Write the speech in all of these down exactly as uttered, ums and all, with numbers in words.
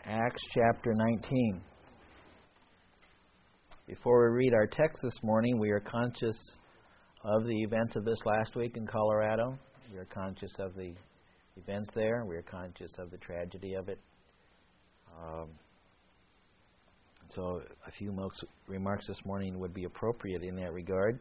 Acts chapter nineteen. Before we read our text this morning, we are conscious of the events of this last week in Colorado. We are conscious of the events there. We are conscious of the tragedy of it. Um, so a few remarks this morning would be appropriate in that regard.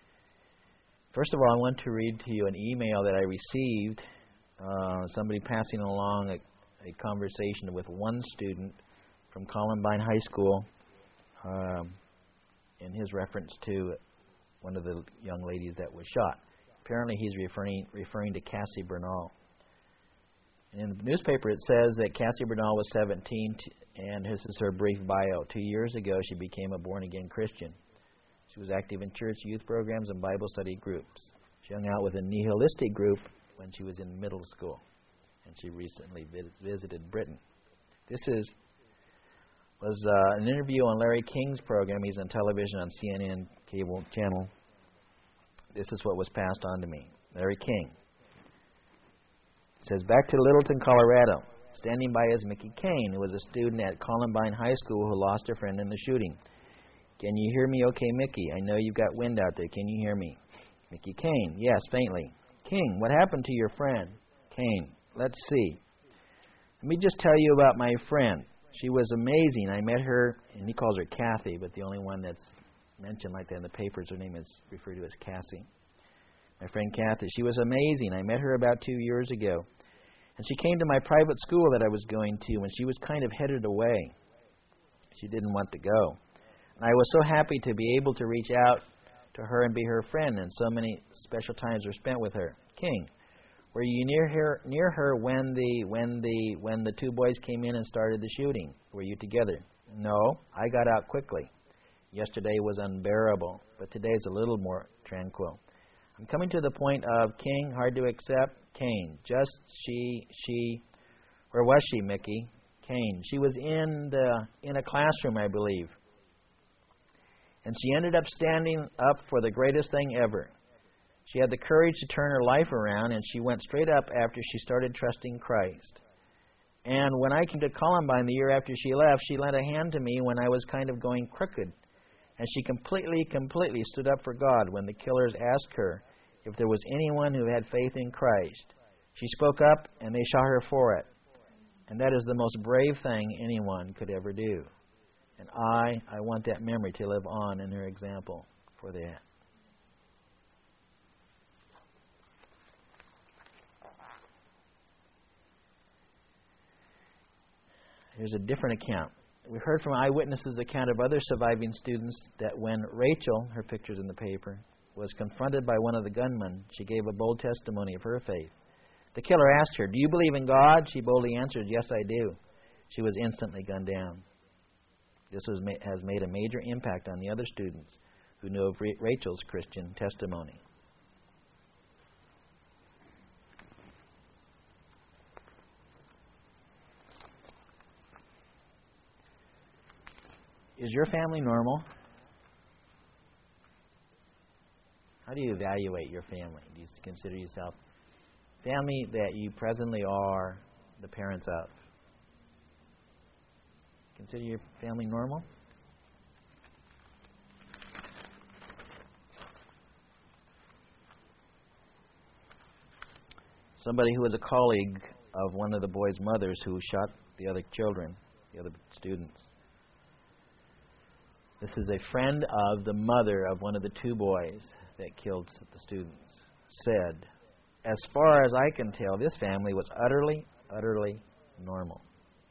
First of all, I want to read to you an email that I received, uh, somebody passing along a a conversation with one student from Columbine High School um, in his reference to one of the young ladies that was shot. Apparently he's referring referring to Cassie Bernal. And in the newspaper it says that Cassie Bernal was seventeen, t- and this is her brief bio. Two years ago she became a born-again Christian. She was active in church youth programs and Bible study groups. She hung out with a nihilistic group when she was in middle school. And she recently visited Britain. This is was uh, an interview on Larry King's program. He's on television on C N N cable channel. This is what was passed on to me. Larry King. It says, back to Littleton, Colorado. Standing by is Mickey Kane, who was a student at Columbine High School who lost a friend in the shooting. Can you hear me okay, Mickey? I know you've got wind out there. Can you hear me? Mickey Kane. Yes, faintly. King, what happened to your friend? Kane. Let's see. Let me just tell you about my friend. She was amazing. I met her, and he calls her Kathy, but the only one that's mentioned like that in the papers, her name is referred to as Cassie. My friend Kathy. She was amazing. I met her about two years ago. And she came to my private school that I was going to, and she was kind of headed away. She didn't want to go. And I was so happy to be able to reach out to her and be her friend, and so many special times were spent with her. King. Were you near her near her when the when the when the two boys came in and started the shooting? Were you together? No, I got out quickly. Yesterday was unbearable, but today is a little more tranquil. I'm coming to the point of King, hard to accept. Kane, just she she where was she, Mickey? Kane, she was in the in a classroom, I believe. And she ended up standing up for the greatest thing ever. She had the courage to turn her life around, and she went straight up after she started trusting Christ. And when I came to Columbine the year after she left, she lent a hand to me when I was kind of going crooked. And she completely, completely stood up for God when the killers asked her if there was anyone who had faith in Christ. She spoke up, and they shot her for it. And that is the most brave thing anyone could ever do. And I, I want that memory to live on in her example for that. Here's a different account. We heard from eyewitnesses' account of other surviving students that when Rachel, her picture's in the paper, was confronted by one of the gunmen, she gave a bold testimony of her faith. The killer asked her, do you believe in God? She boldly answered, yes, I do. She was instantly gunned down. This was, has made a major impact on the other students who knew of Rachel's Christian testimony. Is your family normal? How do you evaluate your family? Do you consider yourself family that you presently are the parents of? Consider your family normal? Somebody who was a colleague of one of the boys' mothers who shot the other children, the other students. This is a friend of the mother of one of the two boys that killed the students. Said, as far as I can tell, this family was utterly, utterly normal.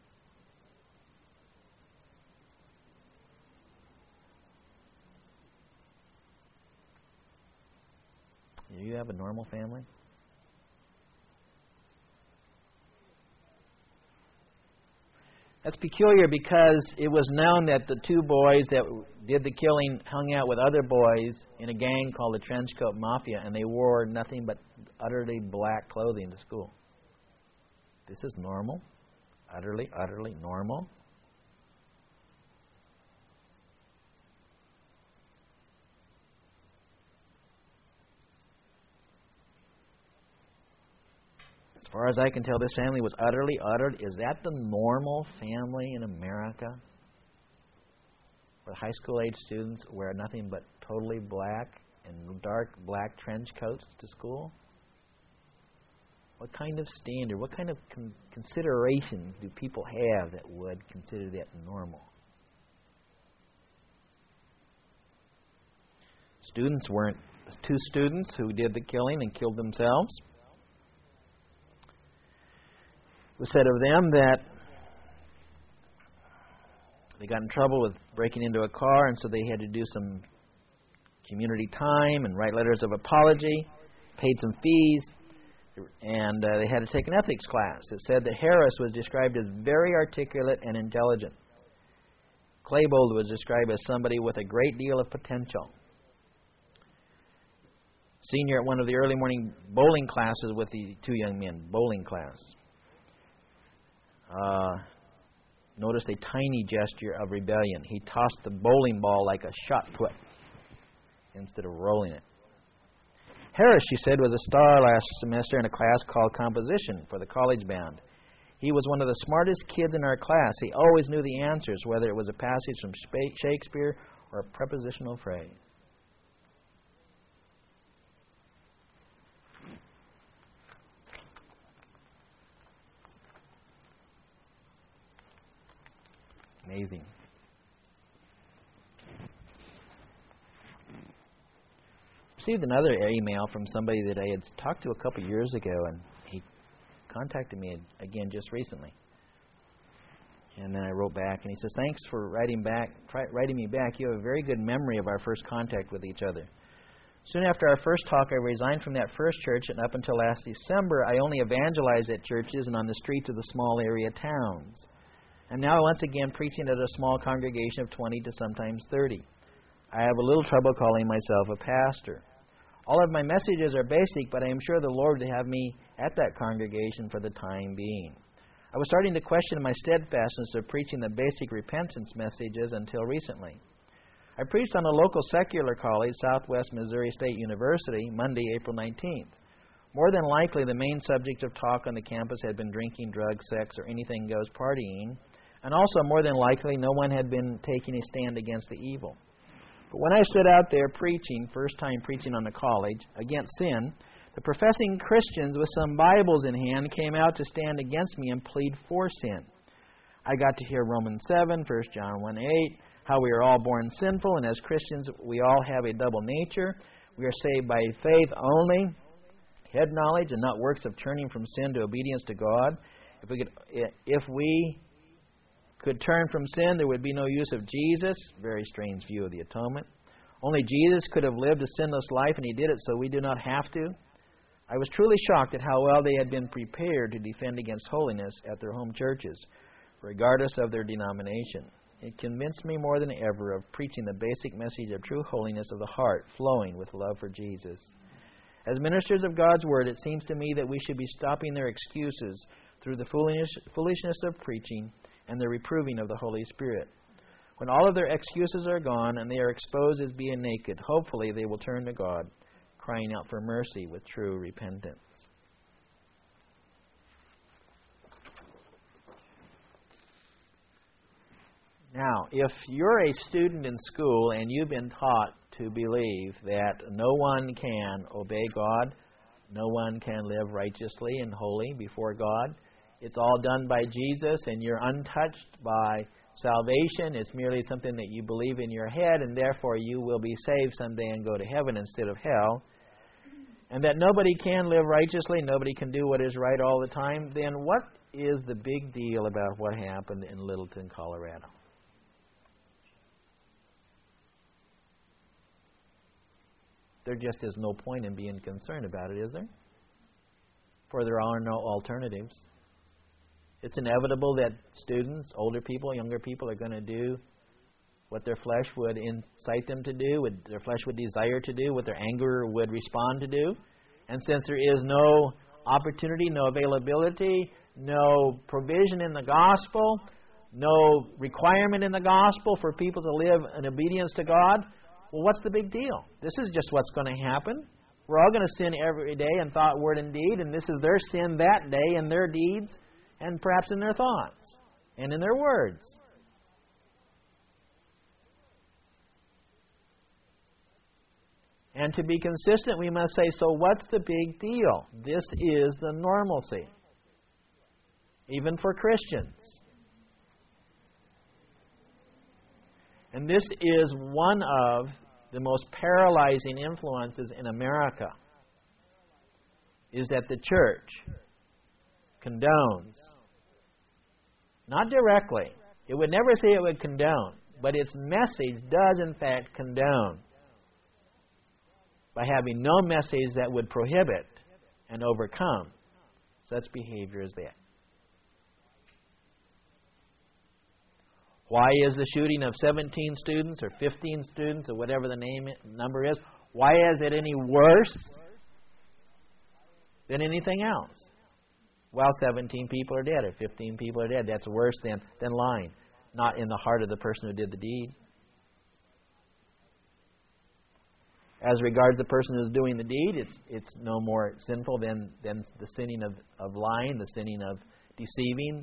Do you have a normal family? That's peculiar because it was known that the two boys that did the killing hung out with other boys in a gang called the Trenchcoat Mafia, and they wore nothing but utterly black clothing to school. This is normal? Utterly, utterly normal? As far as I can tell, this family was utterly uttered. Is that the normal family in America? Where high school age students wear nothing but totally black and dark black trench coats to school? What kind of standard, what kind of con- considerations do people have that would consider that normal? Students weren't, two students who did the killing and killed themselves. It was said of them that they got in trouble with breaking into a car, and so they had to do some community time and write letters of apology, paid some fees, and uh, they had to take an ethics class. It said that Harris was described as very articulate and intelligent. Klebold was described as somebody with a great deal of potential. Senior at one of the early morning bowling classes with the two young men, bowling class. Uh, noticed a tiny gesture of rebellion. He tossed the bowling ball like a shot put instead of rolling it. Harris, she said, was a star last semester in a class called composition for the college band. He was one of the smartest kids in our class. He always knew the answers, whether it was a passage from Shakespeare or a prepositional phrase. Amazing. Received another email from somebody that I had talked to a couple years ago, and he contacted me again just recently. And then I wrote back, and he says, "Thanks for writing back, try, writing me back. You have a very good memory of our first contact with each other. Soon after our first talk, I resigned from that first church, and up until last December, I only evangelized at churches and on the streets of the small area towns. I'm now once again preaching at a small congregation of twenty to sometimes thirty. I have a little trouble calling myself a pastor. All of my messages are basic, but I am sure the Lord would have me at that congregation for the time being. I was starting to question my steadfastness of preaching the basic repentance messages until recently. I preached on a local secular college, Southwest Missouri State University, Monday, April nineteenth. More than likely, the main subject of talk on the campus had been drinking, drugs, sex, or anything goes partying. And also, more than likely, no one had been taking a stand against the evil. But when I stood out there preaching, first time preaching on the college, against sin, the professing Christians with some Bibles in hand came out to stand against me and plead for sin. I got to hear Romans seven, First John one eight, how we are all born sinful, and as Christians we all have a double nature. We are saved by faith only, head knowledge, and not works of turning from sin to obedience to God. If we could, if we could turn from sin, there would be no use of Jesus. Very strange view of the atonement. Only Jesus could have lived a sinless life, and He did it so we do not have to. I was truly shocked at how well they had been prepared to defend against holiness at their home churches, regardless of their denomination. It convinced me more than ever of preaching the basic message of true holiness of the heart, flowing with love for Jesus. As ministers of God's Word, it seems to me that we should be stopping their excuses through the foolish, foolishness of preaching and the reproving of the Holy Spirit. When all of their excuses are gone and they are exposed as being naked, hopefully they will turn to God, crying out for mercy with true repentance." Now, if you're a student in school and you've been taught to believe that no one can obey God, no one can live righteously and holy before God, it's all done by Jesus, and you're untouched by salvation. It's merely something that you believe in your head, and therefore you will be saved someday and go to heaven instead of hell. And that nobody can live righteously, nobody can do what is right all the time, then what is the big deal about what happened in Littleton, Colorado? There just is no point in being concerned about it, is there? For there are no alternatives. It's inevitable that students, older people, younger people are going to do what their flesh would incite them to do, what their flesh would desire to do, what their anger would respond to do. And since there is no opportunity, no availability, no provision in the gospel, no requirement in the gospel for people to live in obedience to God, well, what's the big deal? This is just what's going to happen. We're all going to sin every day in thought, word, and deed, and this is their sin that day in their deeds and perhaps in their thoughts and in their words. And to be consistent, we must say, so what's the big deal? This is the normalcy, even for Christians. And this is one of the most paralyzing influences in America, is that the church condones. Not directly. It would never say it would condone, but its message does in fact condone by having no message that would prohibit and overcome such behavior as that. Why is the shooting of seventeen students or fifteen students or whatever the name number is, why is it any worse than anything else? Well, seventeen people are dead or fifteen people are dead. That's worse than, than lying. Not in the heart of the person who did the deed. As regards the person who's doing the deed, it's it's no more sinful than, than the sinning of, of lying, the sinning of deceiving.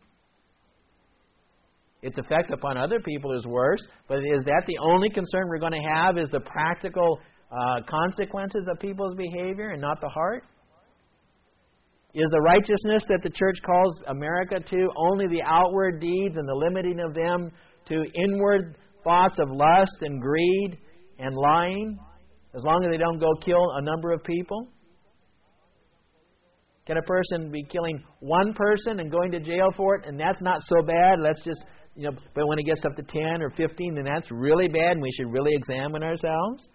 Its effect upon other people is worse, but is that the only concern we're going to have, is the practical uh, consequences of people's behavior and not the heart? Is the righteousness that the church calls America to only the outward deeds and the limiting of them to inward thoughts of lust and greed and lying, as long as they don't go kill a number of people? Can a person be killing one person and going to jail for it, and that's not so bad? Let's just, you know, but when it gets up to ten or fifteen, then that's really bad, and we should really examine ourselves.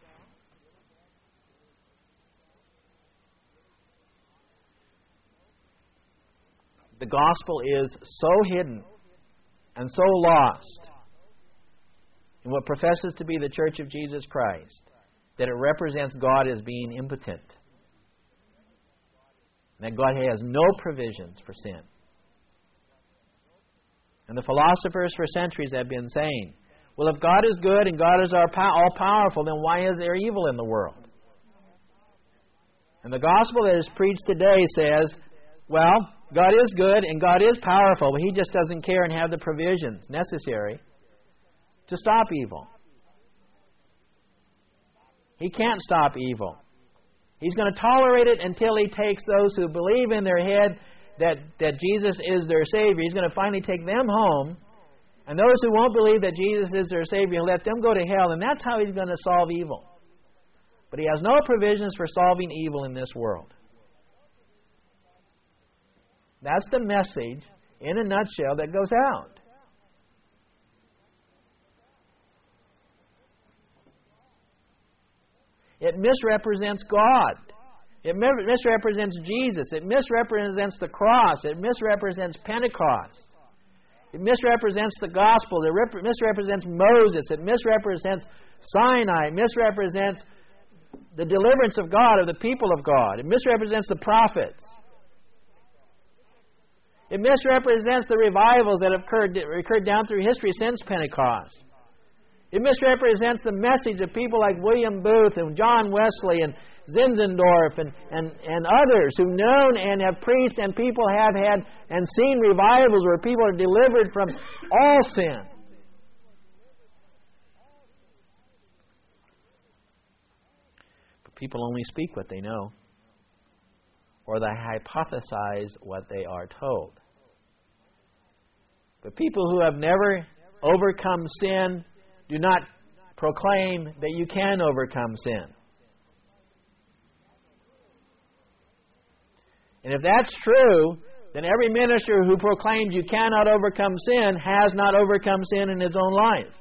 The gospel is so hidden and so lost in what professes to be the Church of Jesus Christ that it represents God as being impotent. That God has no provisions for sin. And the philosophers for centuries have been saying, well, if God is good and God is all-powerful, then why is there evil in the world? And the gospel that is preached today says, well, God is good and God is powerful, but He just doesn't care and have the provisions necessary to stop evil. He can't stop evil. He's going to tolerate it until He takes those who believe in their head that, that Jesus is their Savior. He's going to finally take them home. And those who won't believe that Jesus is their Savior, He'll let them go to hell. And that's how He's going to solve evil. But He has no provisions for solving evil in this world. That's the message, in a nutshell, that goes out. It misrepresents God. It misrepresents Jesus. It misrepresents the cross. It misrepresents Pentecost. It misrepresents the gospel. It rep- misrepresents Moses. It misrepresents Sinai. It misrepresents the deliverance of God, of the people of God. It misrepresents the prophets. It misrepresents the revivals that have occurred, occurred down through history since Pentecost. It misrepresents the message of people like William Booth and John Wesley and Zinzendorf and, and, and others who've known and have preached, and people have had and seen revivals where people are delivered from all sin. But people only speak what they know, or they hypothesize what they are told. But people who have never overcome sin do not proclaim that you can overcome sin. And if that's true, then every minister who proclaims you cannot overcome sin has not overcome sin in his own life.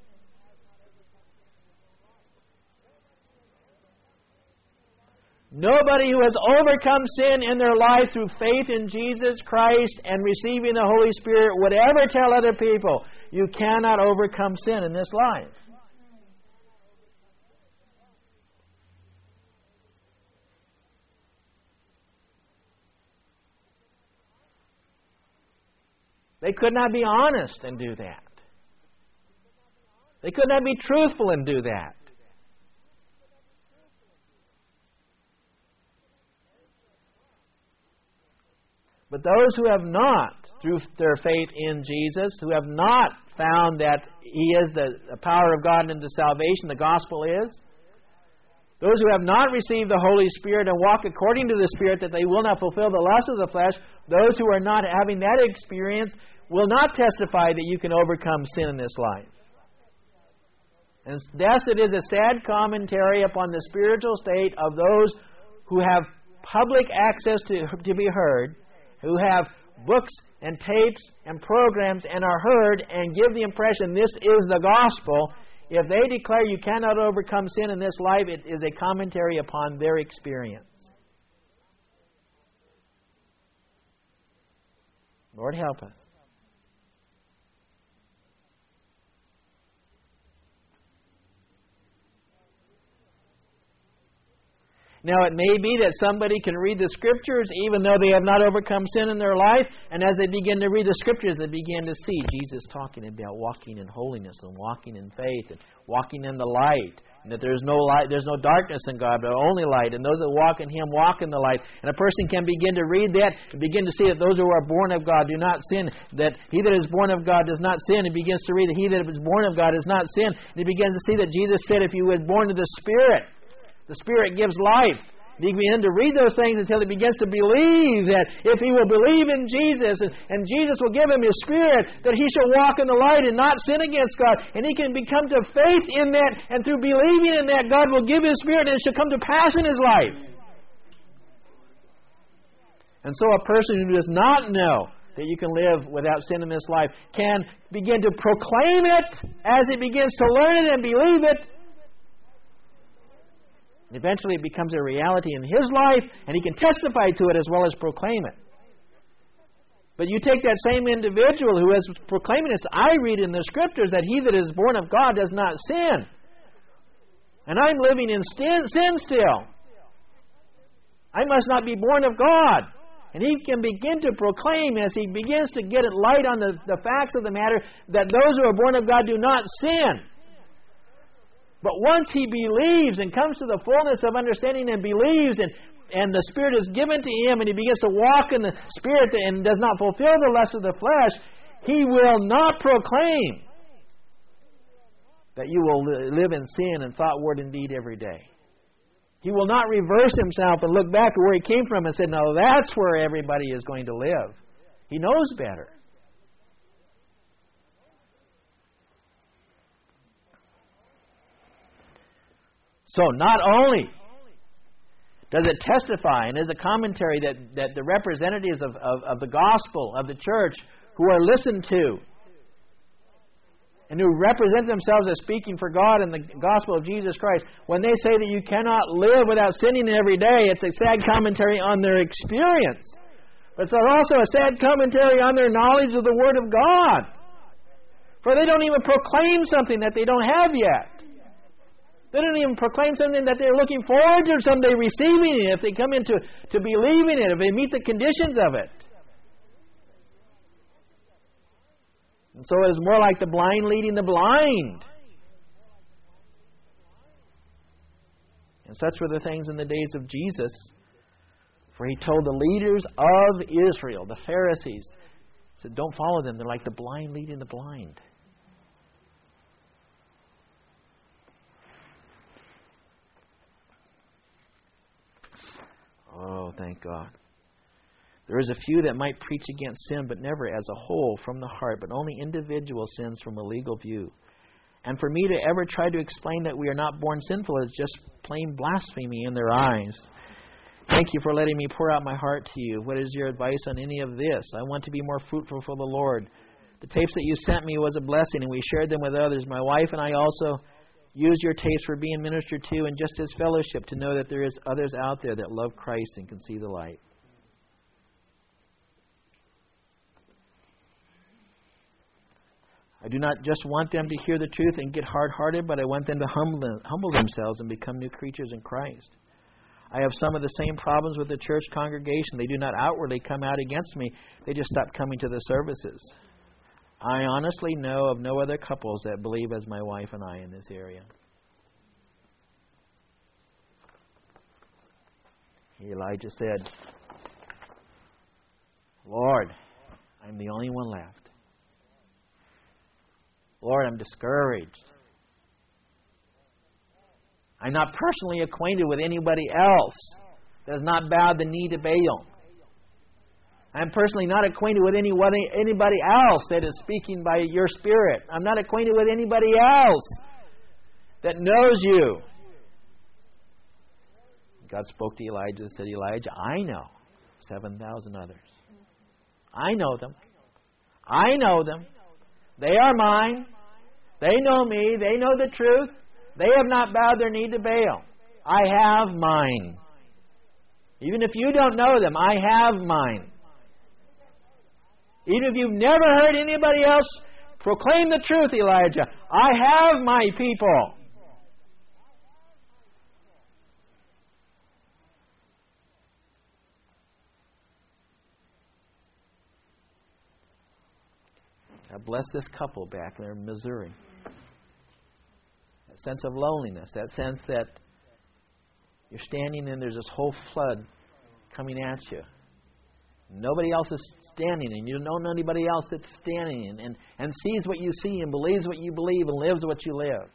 Nobody who has overcome sin in their life through faith in Jesus Christ and receiving the Holy Spirit would ever tell other people, you cannot overcome sin in this life. They could not be honest and do that. They could not be truthful and do that. But those who have not, through their faith in Jesus, who have not found that He is the, the power of God into salvation, the gospel is, those who have not received the Holy Spirit and walk according to the Spirit, that they will not fulfill the lust of the flesh, those who are not having that experience will not testify that you can overcome sin in this life. And thus it is a sad commentary upon the spiritual state of those who have public access to, to be heard, who have books and tapes and programs and are heard and give the impression this is the gospel. If they declare you cannot overcome sin in this life, it is a commentary upon their experience. Lord, help us. Now, it may be that somebody can read the Scriptures even though they have not overcome sin in their life, and as they begin to read the Scriptures, they begin to see Jesus talking about walking in holiness and walking in faith and walking in the light, and that there's no light, there's no darkness in God, but only light, and those that walk in Him walk in the light. And a person can begin to read that and begin to see that those who are born of God do not sin, that he that is born of God does not sin. He begins to read that he that is born of God does not sin, and he begins to see that Jesus said if you were born of the Spirit, the Spirit gives life. He begins to read those things until he begins to believe that if he will believe in Jesus and, and Jesus will give him His Spirit, that he shall walk in the light and not sin against God. And he can become to faith in that, and through believing in that, God will give His Spirit and it shall come to pass in his life. And so a person who does not know that you can live without sin in this life can begin to proclaim it as he begins to learn it and believe it. Eventually it becomes a reality in his life, and he can testify to it as well as proclaim it. But you take that same individual who is proclaiming this, I read in the Scriptures that he that is born of God does not sin. And I'm living in sin, sin still. I must not be born of God. And he can begin to proclaim as he begins to get light on the, the facts of the matter that those who are born of God do not sin. But once he believes and comes to the fullness of understanding and believes, and, and the Spirit is given to him, and he begins to walk in the Spirit and does not fulfill the lust of the flesh, he will not proclaim that you will live in sin in thought, word, and deed every day. He will not reverse himself and look back at where he came from and say, no, that's where everybody is going to live. He knows better. So not only does it testify and is a commentary that, that the representatives of, of, of the gospel, of the church, who are listened to and who represent themselves as speaking for God and the gospel of Jesus Christ, when they say that you cannot live without sinning every day, it's a sad commentary on their experience. But it's also a sad commentary on their knowledge of the Word of God. For they don't even proclaim something that they don't have yet. They don't even proclaim something that they're looking forward to someday receiving it if they come into to believing it, if they meet the conditions of it. And so it is more like the blind leading the blind. And such were the things in the days of Jesus. For he told the leaders of Israel, the Pharisees, he said, don't follow them. They're like the blind leading the blind. Oh, thank God. There is a few that might preach against sin, but never as a whole from the heart, but only individual sins from a legal view. And for me to ever try to explain that we are not born sinful is just plain blasphemy in their eyes. Thank you for letting me pour out my heart to you. What is your advice on any of this? I want to be more fruitful for the Lord. The tapes that you sent me was a blessing, and we shared them with others. My wife and I also use your tapes for being ministered to and just as fellowship to know that there is others out there that love Christ and can see the light. I do not just want them to hear the truth and get hard-hearted, but I want them to humble, humble themselves and become new creatures in Christ. I have some of the same problems with the church congregation. They do not outwardly come out against me. They just stop coming to the services. I honestly know of no other couples that believe as my wife and I in this area. Elijah said, Lord, I'm the only one left. Lord, I'm discouraged. I'm not personally acquainted with anybody else that has not bowed the knee to Baal. I'm personally not acquainted with anybody, anybody else that is speaking by your Spirit. I'm not acquainted with anybody else that knows you. God spoke to Elijah and said, Elijah, I know seven thousand others. I know them. I know them. They are mine. They know me. They know the truth. They have not bowed their knee to Baal. I have mine. Even if you don't know them, I have mine. Even if you've never heard anybody else proclaim the truth, Elijah, I have my people. God bless this couple back there in Missouri. That sense of loneliness, that sense that you're standing and there's this whole flood coming at you. Nobody else is standing, and you don't know anybody else that's standing and, and, and sees what you see and believes what you believe and lives what you live.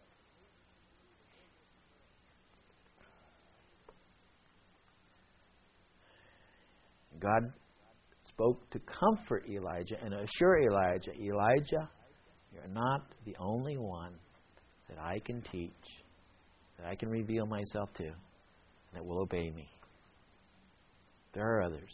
God spoke to comfort Elijah and assure Elijah, Elijah, you're not the only one that I can teach, that I can reveal myself to, that will obey me. There are others.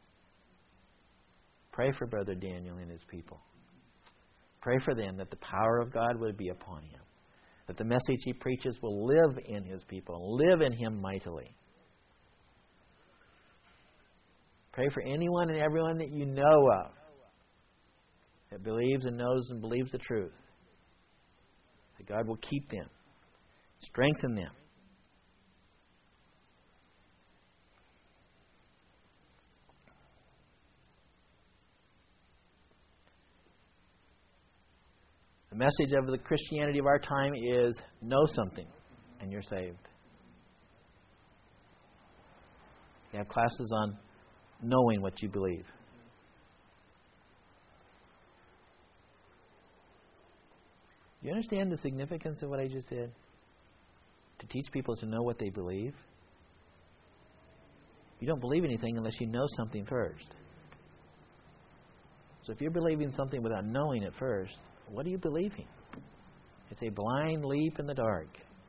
Pray for Brother Daniel and his people. Pray for them that the power of God would be upon him, that the message he preaches will live in his people, live in him mightily. Pray for anyone and everyone that you know of that believes and knows and believes the truth, that God will keep them, strengthen them. The message of the Christianity of our time is know something and you're saved. You have classes on knowing what you believe. You understand the significance of what I just said? To teach people to know what they believe. You don't believe anything unless you know something first. So if you're believing something without knowing it first, what are you believing? It's a blind leap in the dark.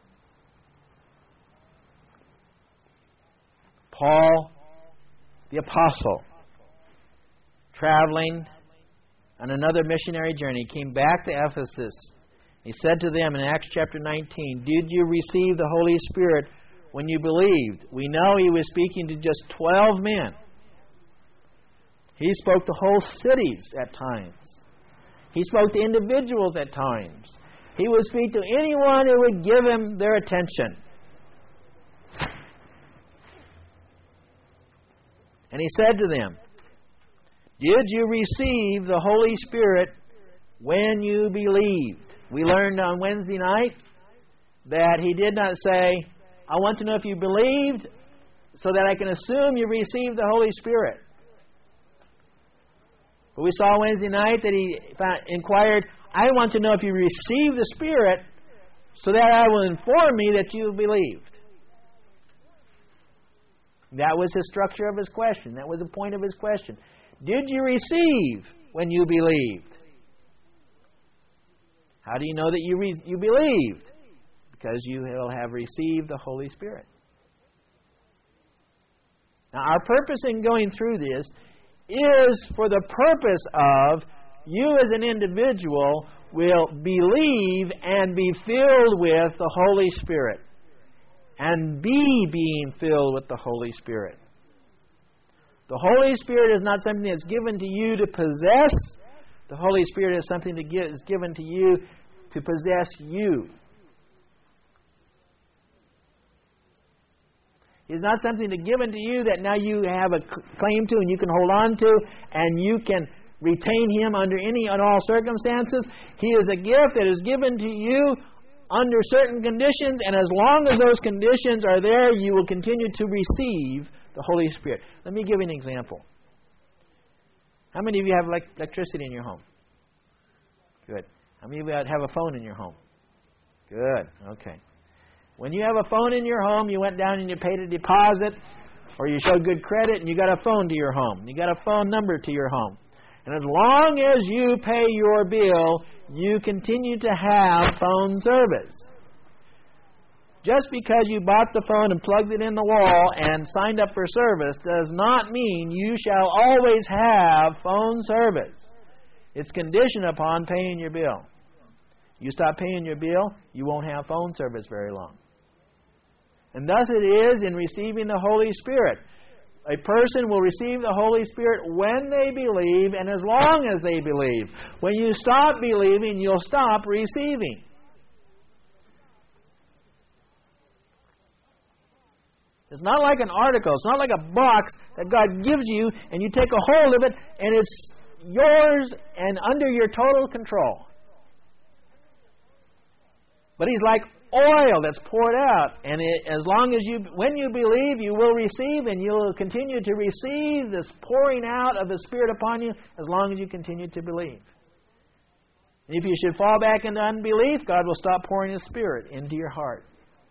Paul, the apostle, traveling on another missionary journey, came back to Ephesus. He said to them in Acts chapter nineteen, did you receive the Holy Spirit when you believed? We know he was speaking to just twelve men. He spoke to whole cities at times. He spoke to individuals at times. He would speak to anyone who would give him their attention. And he said to them, did you receive the Holy Spirit when you believed? We learned on Wednesday night that he did not say, I want to know if you believed so that I can assume you received the Holy Spirit. But we saw Wednesday night that he found, inquired, I want to know if you received the Spirit so that I will inform me that you have believed. That was the structure of his question. That was the point of his question. Did you receive when you believed? How do you know that you re- you believed? Because you will have received the Holy Spirit. Now, our purpose in going through this is for the purpose of you as an individual will believe and be filled with the Holy Spirit. And be being filled with the Holy Spirit. The Holy Spirit is not something that's given to you to possess. The Holy Spirit is something that is given to you to possess you. It's not something that's given to you that now you have a claim to and you can hold on to and you can retain Him under any and all circumstances. He is a gift that is given to you under certain conditions, and as long as those conditions are there, you will continue to receive the Holy Spirit. Let me give you an example. How many of you have elect- electricity in your home? Good. How many of you have a phone in your home? Good. Okay. When you have a phone in your home, you went down and you paid a deposit, or you showed good credit and you got a phone to your home. You got a phone number to your home. And as long as you pay your bill, you continue to have phone service. Just because you bought the phone and plugged it in the wall and signed up for service does not mean you shall always have phone service. It's conditioned upon paying your bill. You stop paying your bill, you won't have phone service very long. And thus it is in receiving the Holy Spirit. A person will receive the Holy Spirit when they believe and as long as they believe. When you stop believing, you'll stop receiving. It's not like an article. It's not like a box that God gives you and you take a hold of it and it's yours and under your total control. But He's like oil that's poured out, and it, as long as you, when you believe, you will receive, and you will continue to receive this pouring out of the Spirit upon you as long as you continue to believe. If you should fall back into unbelief, God will stop pouring His Spirit into your heart.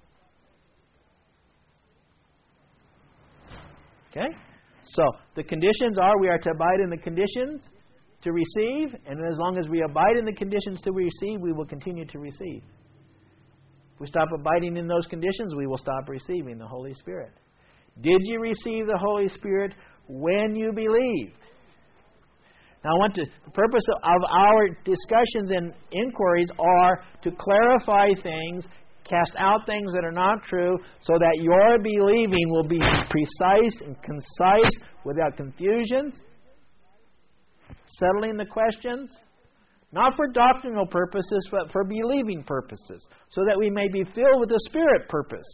Okay? So, the conditions are we are to abide in the conditions to receive, and as long as we abide in the conditions to receive, we will continue to receive. If we stop abiding in those conditions, we will stop receiving the Holy Spirit. Did you receive the Holy Spirit when you believed? Now, I want to, the purpose of our discussions and inquiries are to clarify things, cast out things that are not true, so that your believing will be precise and concise without confusions, settling the questions, not for doctrinal purposes, but for believing purposes, so that we may be filled with the Spirit purpose.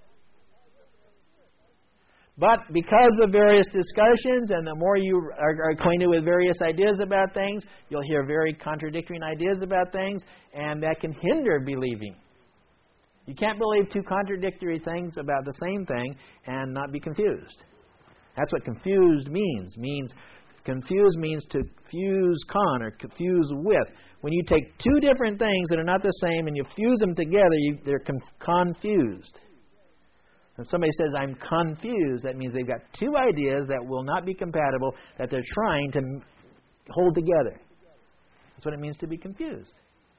But because of various discussions, and the more you are acquainted with various ideas about things, you'll hear very contradictory ideas about things, and that can hinder believing. You can't believe two contradictory things about the same thing and not be confused. That's what confused means. Means confused means to fuse con or confuse with. When you take two different things that are not the same and you fuse them together, you, they're con- confused. If somebody says, I'm confused, that means they've got two ideas that will not be compatible, that they're trying to m- hold together. That's what it means to be confused.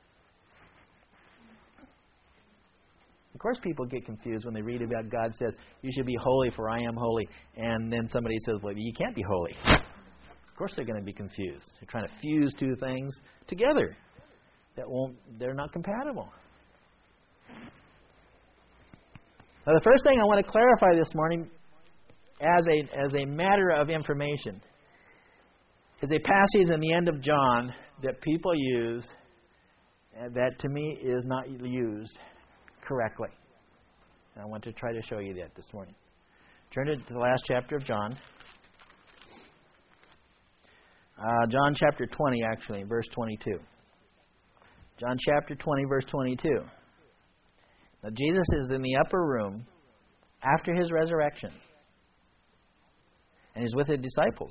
Of course people get confused when they read about God says, you should be holy for I am holy. And then somebody says, well, you can't be holy. Of course they're going to be confused. They're trying to fuse two things together that won't, they're not compatible. Now, the first thing I want to clarify this morning as a, as a matter of information is a passage in the end of John that people use that to me is not used correctly. And I want to try to show you that this morning. Turn to the last chapter of John. Uh, John chapter twenty, actually, verse twenty-two. John chapter twenty, verse twenty-two. Now, Jesus is in the upper room after His resurrection. And He's with His disciples.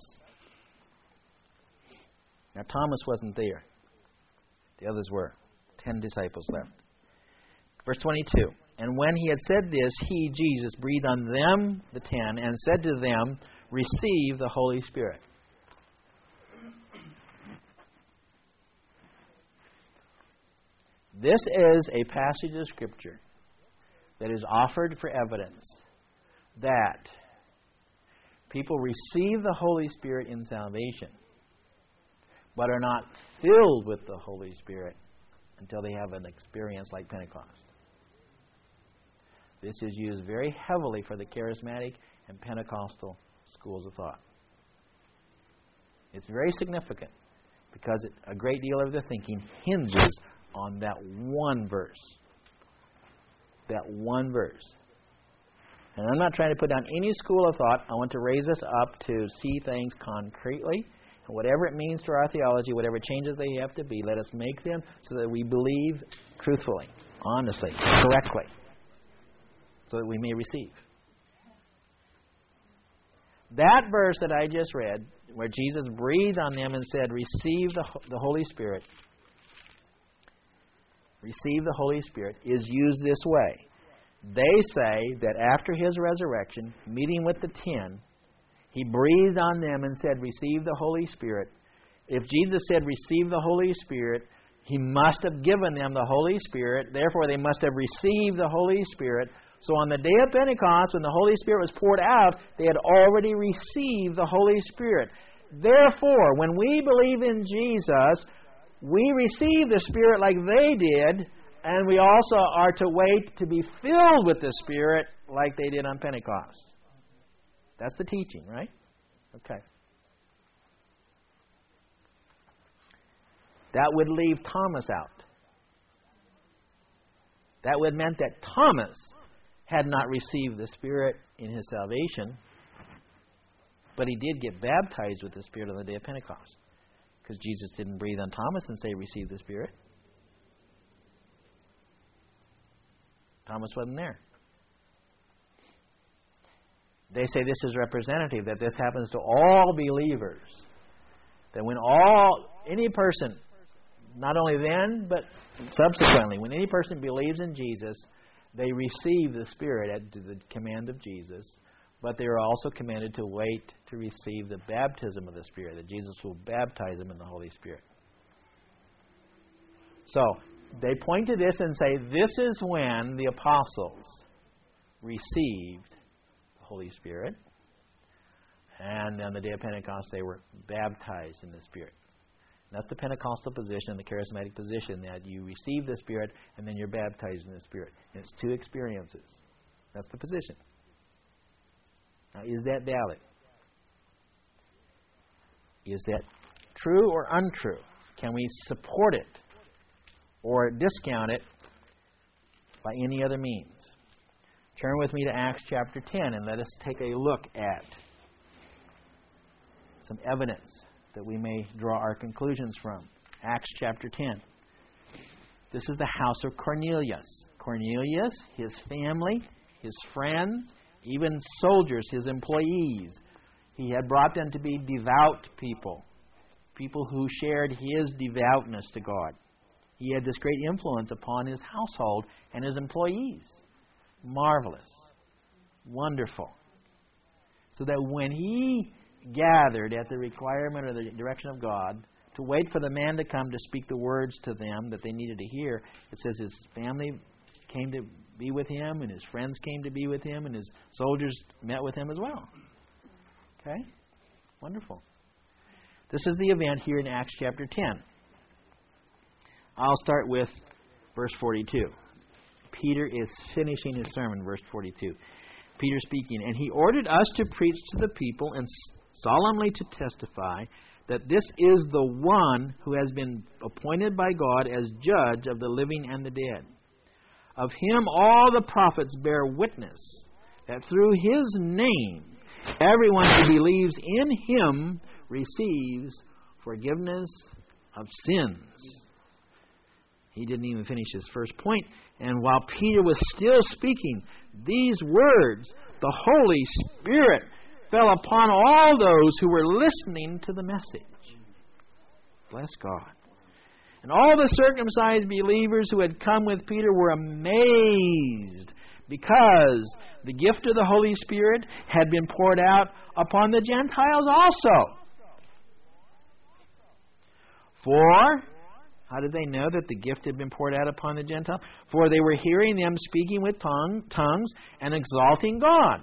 Now, Thomas wasn't there. The others were. Ten disciples left. Verse twenty-two. And when He had said this, He, Jesus, breathed on them, the ten, and said to them, receive the Holy Spirit. This is a passage of Scripture that is offered for evidence that people receive the Holy Spirit in salvation, but are not filled with the Holy Spirit until they have an experience like Pentecost. This is used very heavily for the charismatic and Pentecostal schools of thought. It's very significant because it, a great deal of the thinking hinges on that one verse. That one verse. And I'm not trying to put down any school of thought. I want to raise us up to see things concretely. And whatever it means to our theology, whatever changes they have to be, let us make them so that we believe truthfully, honestly, correctly, so that we may receive. that verse that I just read, where Jesus breathed on them and said, receive the, the Holy Spirit, receive the Holy Spirit, is used this way. They say that after His resurrection, meeting with the ten, He breathed on them and said, receive the Holy Spirit. If Jesus said, receive the Holy Spirit, He must have given them the Holy Spirit. Therefore, they must have received the Holy Spirit. So on the day of Pentecost, when the Holy Spirit was poured out, they had already received the Holy Spirit. Therefore, when we believe in Jesus, we receive the Spirit like they did, and we also are to wait to be filled with the Spirit like they did on Pentecost. That's the teaching, right? Okay. That would leave Thomas out. That would have meant that Thomas had not received the Spirit in his salvation, but he did get baptized with the Spirit on the day of Pentecost, because Jesus didn't breathe on Thomas and say, receive the Spirit. Thomas wasn't there. They say this is representative, that this happens to all believers. That when all, any person, not only then, but subsequently, when any person believes in Jesus, they receive the Spirit at the command of Jesus, but they are also commanded to wait to receive the baptism of the Spirit, that Jesus will baptize them in the Holy Spirit. So, they point to this and say, this is when the apostles received the Holy Spirit, and on the day of Pentecost they were baptized in the Spirit. That's the Pentecostal position, the charismatic position, that you receive the Spirit and then you're baptized in the Spirit. And it's two experiences. That's the position. Now, is that valid? Is that true or untrue? Can we support it or discount it by any other means? Turn with me to Acts chapter ten and let us take a look at some evidence that we may draw our conclusions from. Acts chapter ten. This is the house of Cornelius. Cornelius, his family, his friends, even soldiers, his employees. He had brought them to be devout people, people who shared his devoutness to God. He had this great influence upon his household and his employees. Marvelous. Wonderful. So that when he gathered at the requirement or the direction of God to wait for the man to come to speak the words to them that they needed to hear, it says his family came to be with him and his friends came to be with him and his soldiers met with him as well. Okay? Wonderful. This is the event here in Acts chapter ten. I'll start with verse forty-two. Peter is finishing his sermon, verse forty-two. Peter speaking, and he ordered us to preach to the people and solemnly to testify that this is the one who has been appointed by God as judge of the living and the dead. Of him all the prophets bear witness that through his name everyone who believes in him receives forgiveness of sins. He didn't even finish his first point. And while Peter was still speaking these words, the Holy Spirit fell upon all those who were listening to the message. Bless God. And all the circumcised believers who had come with Peter were amazed because the gift of the Holy Spirit had been poured out upon the Gentiles also. For, how did they know that the gift had been poured out upon the Gentiles? For they were hearing them speaking with tongue, tongues and exalting God.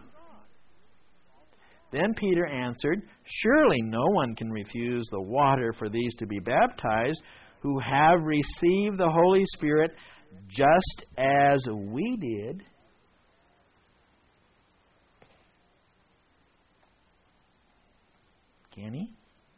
Then Peter answered, surely no one can refuse the water for these to be baptized who have received the Holy Spirit just as we did. Can he?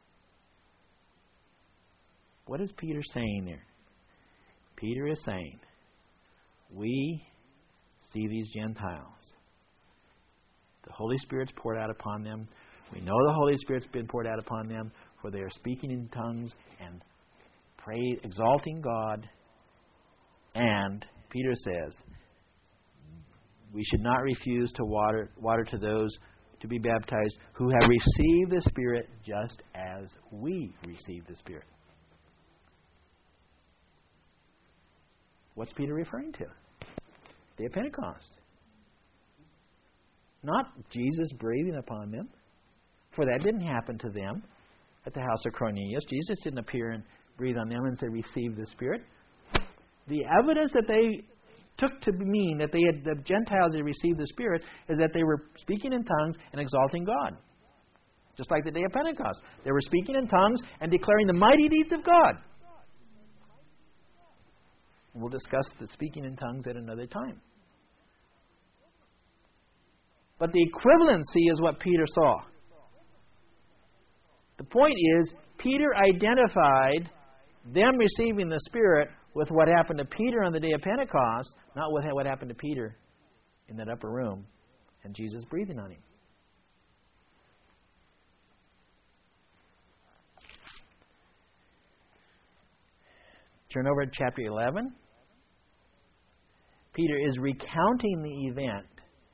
What is Peter saying there? Peter is saying, we see these Gentiles. The Holy Spirit's poured out upon them. We know the Holy Spirit's been poured out upon them, for they are speaking in tongues and pray, exalting God. And Peter says, we should not refuse to water, water to those to be baptized who have received the Spirit just as we received the Spirit. What's Peter referring to? Day of Pentecost. Not Jesus breathing upon them, for that didn't happen to them at the house of Cornelius. Jesus didn't appear and breathe on them and say, receive the Spirit. The evidence that they took to mean that they had, the Gentiles had received the Spirit is that they were speaking in tongues and exalting God. Just like the day of Pentecost. They were speaking in tongues and declaring the mighty deeds of God. We'll discuss the speaking in tongues at another time. But the equivalency is what Peter saw. The point is, Peter identified them receiving the Spirit with what happened to Peter on the day of Pentecost, not with what happened to Peter in that upper room and Jesus breathing on him. Turn over to chapter eleven. Peter is recounting the event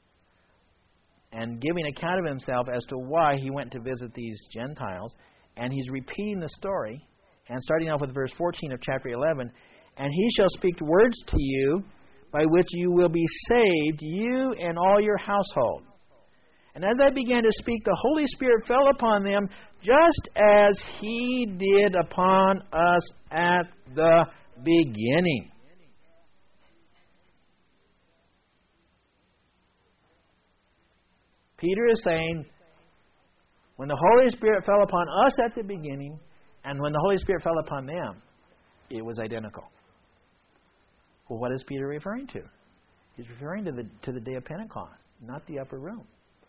and giving account of himself as to why he went to visit these Gentiles. And he's repeating the story. And starting off with verse fourteen of chapter eleven, and he shall speak words to you by which you will be saved, you and all your household. And as I began to speak, the Holy Spirit fell upon them, just as He did upon us at the beginning. Peter is saying, when the Holy Spirit fell upon us at the beginning, and when the Holy Spirit fell upon them, it was identical. Well, what is Peter referring to? He's referring to the to the day of Pentecost, not the upper room.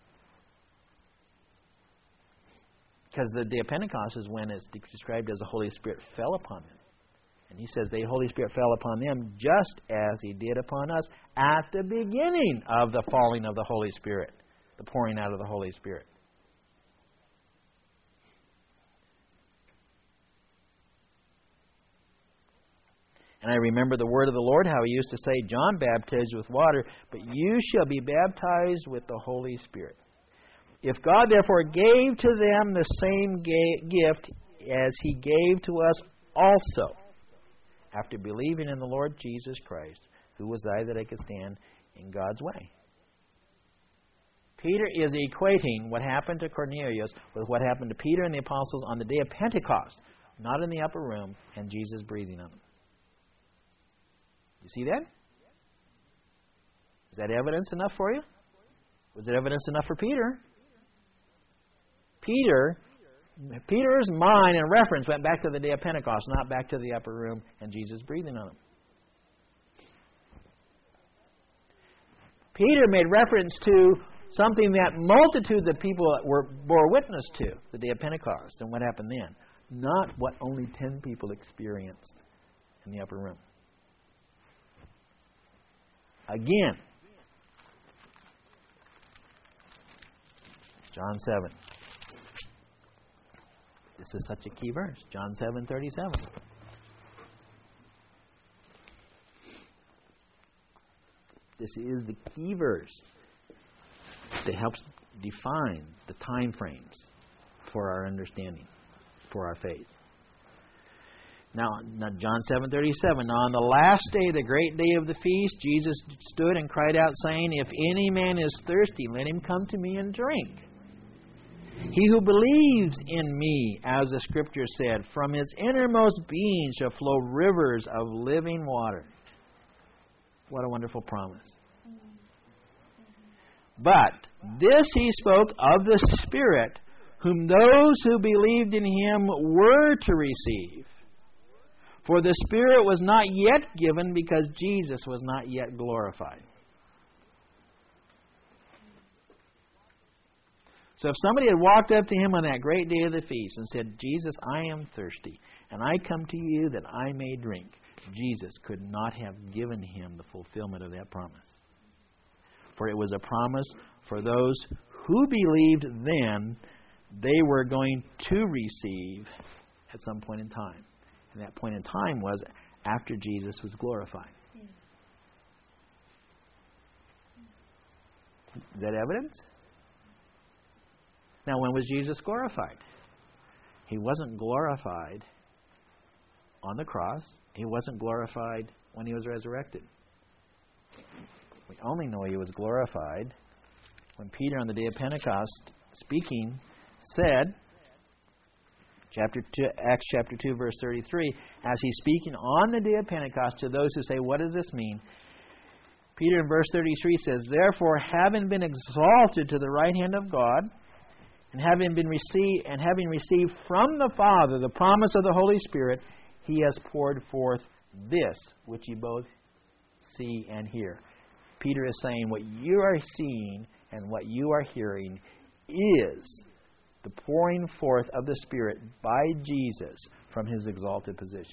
Because the day of Pentecost is when it's described as the Holy Spirit fell upon them. And he says the Holy Spirit fell upon them just as He did upon us at the beginning of the falling of the Holy Spirit, the pouring out of the Holy Spirit. And I remember the word of the Lord, how He used to say, John baptized with water, but you shall be baptized with the Holy Spirit. If God therefore gave to them the same ga- gift as He gave to us also, after believing in the Lord Jesus Christ, who was I that I could stand in God's way? Peter is equating what happened to Cornelius with what happened to Peter and the apostles on the day of Pentecost, not in the upper room, and Jesus breathing on them. You see that? Is that evidence enough for you? Was it evidence enough for Peter? Peter, Peter's mind and reference went back to the day of Pentecost, not back to the upper room and Jesus breathing on him. Peter made reference to something that multitudes of people were bore witness to, the day of Pentecost, and what happened then. Not what only ten people experienced in the upper room. Again, John seven. This is such a key verse. John seven thirty-seven. This is the key verse that helps define the time frames for our understanding, for our faith. Now, now John seven thirty-seven. Now on the last day, the great day of the feast, Jesus stood and cried out, saying, If any man is thirsty, let him come to me and drink. He who believes in me, as the Scripture said, from his innermost being shall flow rivers of living water. What a wonderful promise. But this he spoke of the Spirit, whom those who believed in Him were to receive. For the Spirit was not yet given because Jesus was not yet glorified. So if somebody had walked up to Him on that great day of the feast and said, Jesus, I am thirsty, and I come to you that I may drink, Jesus could not have given him the fulfillment of that promise. For it was a promise for those who believed then they were going to receive at some point in time. And that point in time was after Jesus was glorified. Yeah. Is that evidence? Now, when was Jesus glorified? He wasn't glorified on the cross. He wasn't glorified when he was resurrected. We only know he was glorified when Peter on the day of Pentecost, speaking, said, chapter two, Acts chapter two, verse thirty-three, as he's speaking on the day of Pentecost to those who say, what does this mean? Peter in verse thirty-three says, therefore, having been exalted to the right hand of God, and having been received and having received from the Father the promise of the Holy Spirit, he has poured forth this, which you both see and hear. Peter is saying what you are seeing and what you are hearing is the pouring forth of the Spirit by Jesus from his exalted position.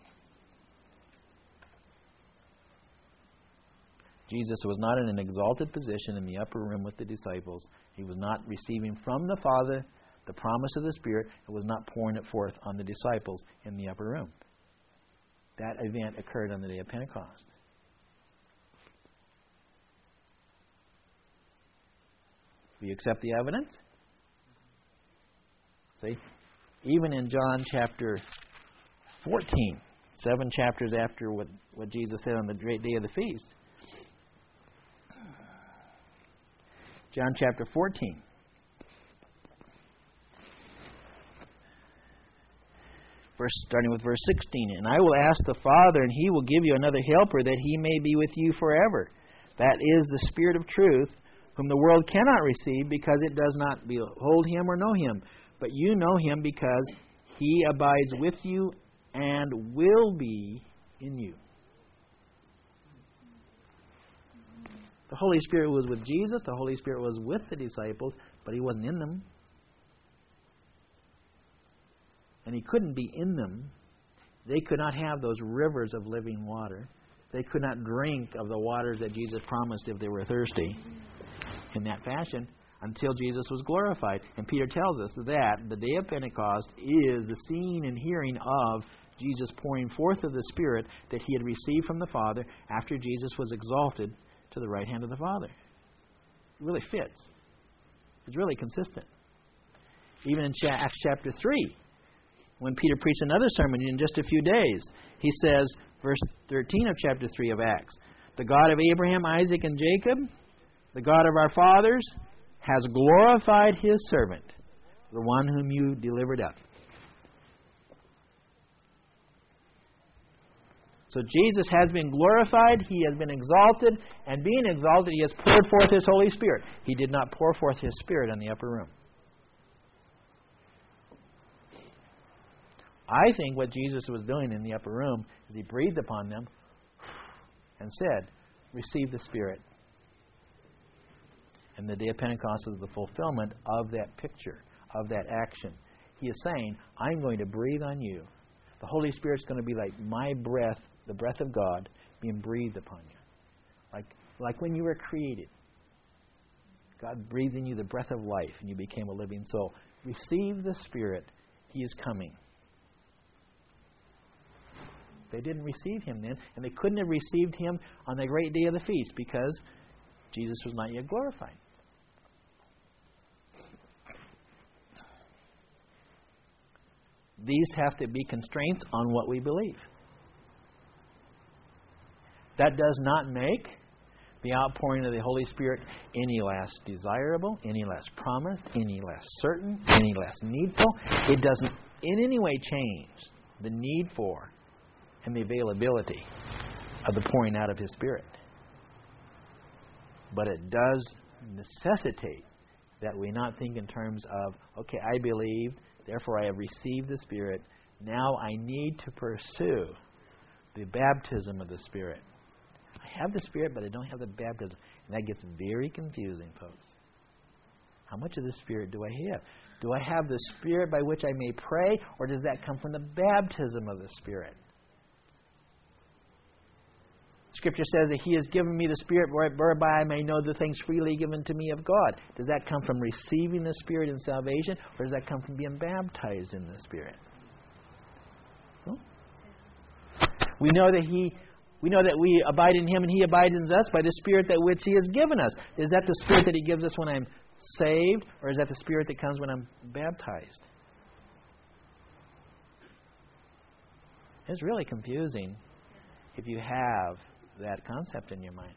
Jesus was not in an exalted position in the upper room with the disciples. He was not receiving from the Father the promise of the Spirit. It was not pouring it forth on the disciples in the upper room. That event occurred on the day of Pentecost. Do you accept the evidence? See? Even in John chapter fourteen, seven chapters after what, what Jesus said on the great day of the feast, John chapter fourteen. Verse, starting with verse sixteen. And I will ask the Father, and he will give you another helper, that he may be with you forever. That is the Spirit of truth, whom the world cannot receive, because it does not behold him or know him. But you know him, because he abides with you and will be in you. The Holy Spirit was with Jesus. The Holy Spirit was with the disciples, but he wasn't in them. And he couldn't be in them. They could not have those rivers of living water. They could not drink of the waters that Jesus promised if they were thirsty in that fashion until Jesus was glorified. And Peter tells us that the day of Pentecost is the seeing and hearing of Jesus pouring forth of the Spirit that he had received from the Father after Jesus was exalted to the right hand of the Father. It really fits. It's really consistent. Even in Acts chapter three, when Peter preached another sermon in just a few days, he says, verse thirteen of chapter three of Acts, the God of Abraham, Isaac, and Jacob, the God of our fathers, has glorified his servant, the one whom you delivered up. So Jesus has been glorified, he has been exalted, and being exalted, he has poured forth his Holy Spirit. He did not pour forth his Spirit in the upper room. I think what Jesus was doing in the upper room is he breathed upon them and said, receive the Spirit. And the day of Pentecost is the fulfillment of that picture, of that action. He is saying, I'm going to breathe on you. The Holy Spirit's going to be like my breath, the breath of God, being breathed upon you. Like, like when you were created. God breathed in you the breath of life and you became a living soul. Receive the Spirit. He is coming. They didn't receive him then, and they couldn't have received him on the great day of the feast because Jesus was not yet glorified. These have to be constraints on what we believe. That does not make the outpouring of the Holy Spirit any less desirable, any less promised, any less certain, any less needful. It doesn't in any way change the need for and the availability of the pouring out of his Spirit. But it does necessitate that we not think in terms of, okay, I believed, therefore I have received the Spirit. Now I need to pursue the baptism of the Spirit. I have the Spirit, but I don't have the baptism. And that gets very confusing, folks. How much of the Spirit do I have? Do I have the Spirit by which I may pray, or does that come from the baptism of the Spirit? Scripture says that he has given me the Spirit whereby I may know the things freely given to me of God. Does that come from receiving the Spirit in salvation, or does that come from being baptized in the Spirit? Hmm? We know that he, we know that we abide in him and he abides in us by the Spirit that which he has given us. Is that the Spirit that he gives us when I'm saved, or is that the Spirit that comes when I'm baptized? It's really confusing if you have that concept in your mind.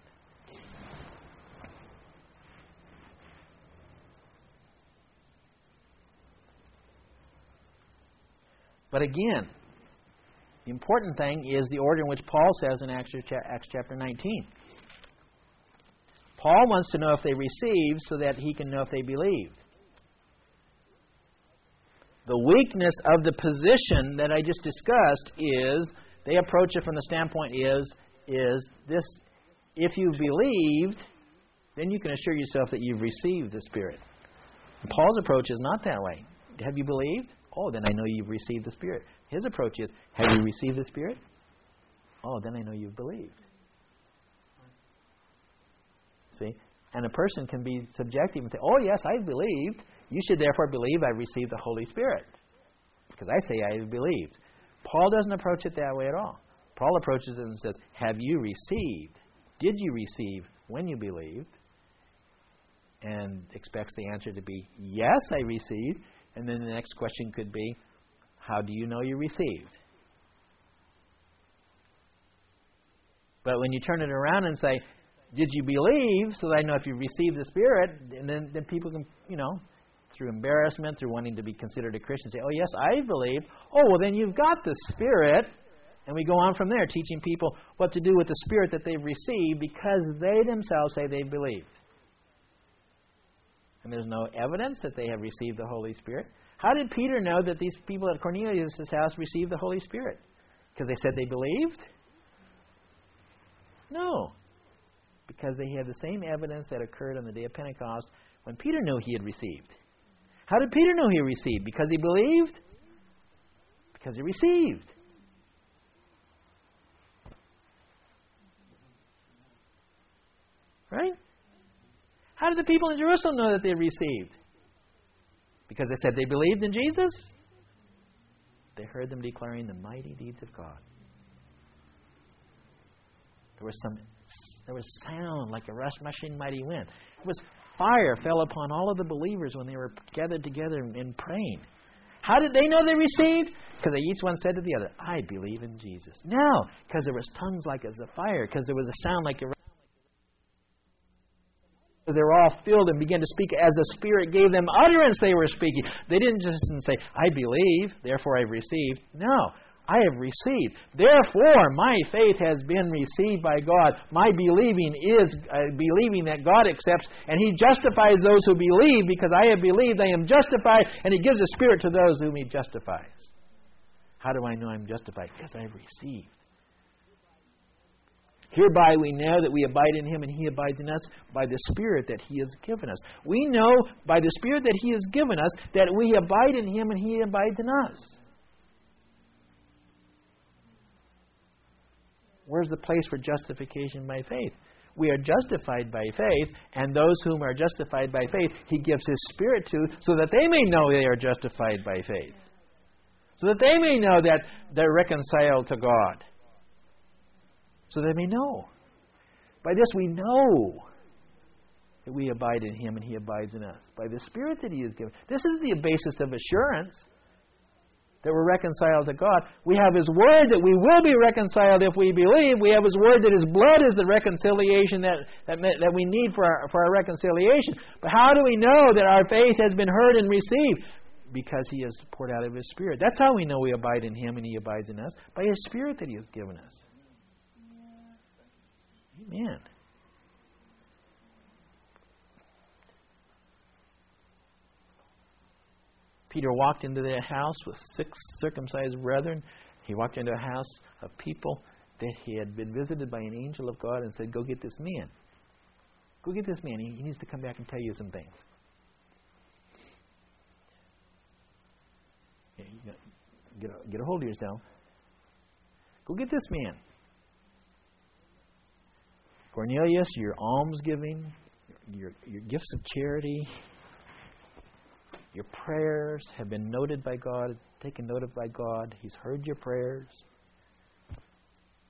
But again, the important thing is the order in which Paul says in Acts chapter nineteen. Paul wants to know if they received so that he can know if they believed. The weakness of the position that I just discussed is they approach it from the standpoint is, is this, if you believed, then you can assure yourself that you've received the Spirit. And Paul's approach is not that way. Have you believed? Oh, then I know you've received the Spirit. His approach is, have you received the Spirit? Oh, then I know you've believed. See? And a person can be subjective and say, oh, yes, I've believed. You should therefore believe I've received the Holy Spirit. Because I say I've believed. Paul doesn't approach it that way at all. Paul approaches it and says, have you received? Did you receive when you believed? And expects the answer to be, yes, I received. And then the next question could be, how do you know you received? But when you turn it around and say, did you believe, so that I know if you received the Spirit, and then, then people can, you know, through embarrassment, through wanting to be considered a Christian, say, oh, yes, I believe. Oh, well, then you've got the Spirit. And we go on from there, teaching people what to do with the Spirit that they've received because they themselves say they've believed. And there's no evidence that they have received the Holy Spirit. How did Peter know that these people at Cornelius' house received the Holy Spirit? Because they said they believed? No. Because they had the same evidence that occurred on the day of Pentecost when Peter knew he had received. How did Peter know he received? Because he believed? Because he received. Right? How did the people in Jerusalem know that they received? Because they said they believed in Jesus? They heard them declaring the mighty deeds of God. There was some there was sound like a rushing mighty wind. It was fire fell upon all of the believers when they were gathered together and praying. How did they know they received? Because they each one said to the other, I believe in Jesus. No, because there was tongues like as a fire, because there was a sound like a they were all filled and began to speak as the Spirit gave them utterance they were speaking. They didn't just say, I believe, therefore I've received. No, I have received. Therefore, my faith has been received by God. My believing is uh, believing that God accepts, and He justifies those who believe. Because I have believed, I am justified, and He gives a Spirit to those whom He justifies. How do I know I'm justified? Because I've received. Hereby we know that we abide in Him and He abides in us by the Spirit that He has given us. We know by the Spirit that He has given us that we abide in Him and He abides in us. Where's the place for justification by faith? We are justified by faith, and those whom are justified by faith, He gives His Spirit to, so that they may know they are justified by faith. So that they may know that they're reconciled to God. So they may know. By this we know that we abide in Him and He abides in us. By the Spirit that He has given. This is the basis of assurance that we're reconciled to God. We have His Word that we will be reconciled if we believe. We have His Word that His blood is the reconciliation that, that, that we need for our, for our reconciliation. But how do we know that our faith has been heard and received? Because He has poured out of His Spirit. That's how we know we abide in Him and He abides in us. By His Spirit that He has given us. Amen. Peter walked into that house with six circumcised brethren. He walked into a house of people that he had been visited by an angel of God and said, go get this man. Go get this man. He needs to come back and tell you some things. Yeah, you got, get, a, get a hold of yourself. Go get this man. Cornelius, your almsgiving, your, your gifts of charity, your prayers have been noted by God, taken note of by God. He's heard your prayers.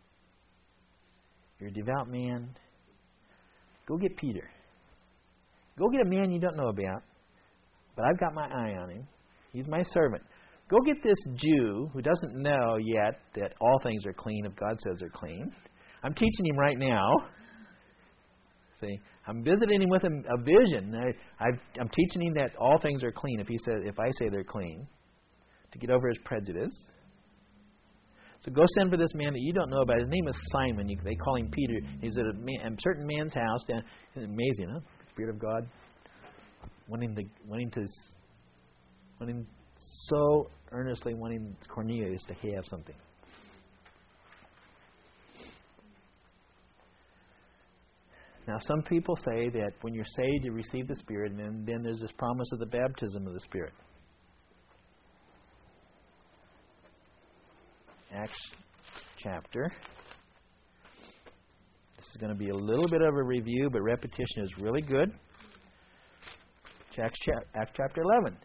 You're a devout man. Go get Peter. Go get a man you don't know about, but I've got my eye on him. He's my servant. Go get this Jew who doesn't know yet that all things are clean if God says they're clean. I'm teaching him right now. See, I'm visiting him with a, a vision. I, I've, I'm teaching him that all things are clean if he says, if I say they're clean, to get over his prejudice. So go send for this man that you don't know about. His name is Simon. You, they call him Peter. He's at a, man, a certain man's house. And it's amazing, huh? The Spirit of God wanting to, wanting to, wanting so earnestly wanting Cornelius to have something. Now, some people say that when you're saved, you receive the Spirit, and then, then there's this promise of the baptism of the Spirit. Acts chapter. This is going to be a little bit of a review, but repetition is really good. Acts, Acts chapter eleven.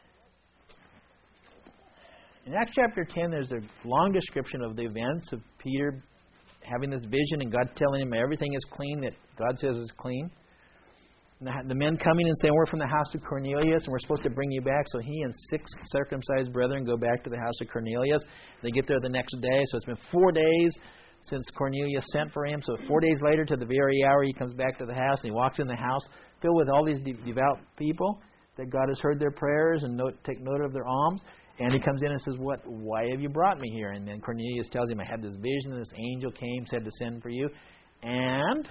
In Acts chapter ten, there's a long description of the events of Peter having this vision and God telling him everything is clean that God says is clean. And the, the men coming and saying, we're from the house of Cornelius and we're supposed to bring you back. So he and six circumcised brethren go back to the house of Cornelius. They get there the next day. So it's been four days since Cornelius sent for him. So four days later, to the very hour, he comes back to the house and he walks in the house filled with all these de- devout people that God has heard their prayers and note, take note of their alms. And he comes in and says, "What? Why have you brought me here?" And then Cornelius tells him, "I had this vision, and this angel came, said to send for you." And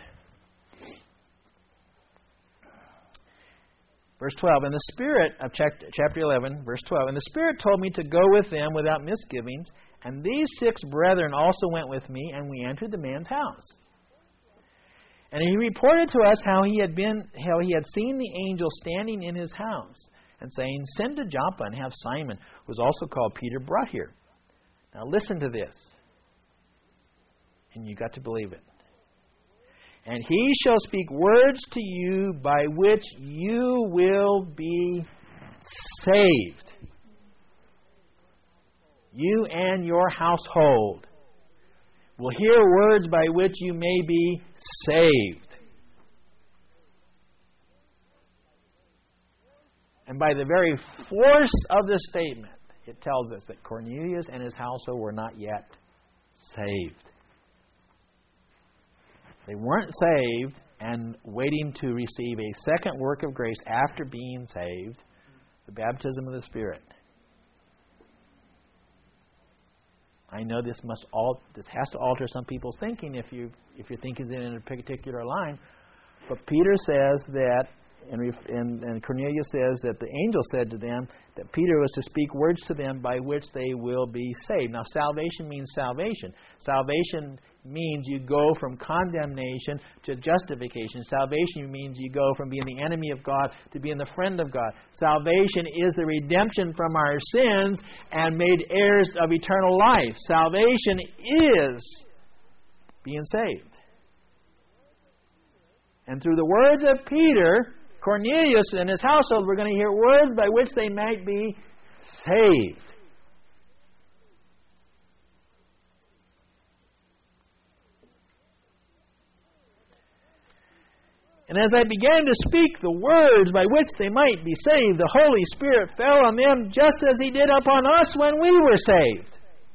verse twelve, and the Spirit of chapter eleven, verse twelve, and the Spirit told me to go with them without misgivings. And these six brethren also went with me, and we entered the man's house. And he reported to us how he had been, how he had seen the angel standing in his house, and saying, "Send to Joppa and have Simon, who is also called Peter, brought here." Now listen to this. And you got to believe it. "And he shall speak words to you by which you will be saved. You and your household will hear words by which you may be saved." And by the very force of this statement, it tells us that Cornelius and his household were not yet saved. They weren't saved and waiting to receive a second work of grace after being saved, the baptism of the Spirit. I know this must all this has to alter some people's thinking if you if your thinking is in a particular line, but Peter says that. And, and, and Cornelius says that the angel said to them that Peter was to speak words to them by which they will be saved. Now, salvation means salvation. Salvation means you go from condemnation to justification. Salvation means you go from being the enemy of God to being the friend of God. Salvation is the redemption from our sins and made heirs of eternal life. Salvation is being saved. And through the words of Peter, Cornelius and his household were going to hear words by which they might be saved. And as I began to speak the words by which they might be saved, the Holy Spirit fell on them just as He did upon us when we were saved.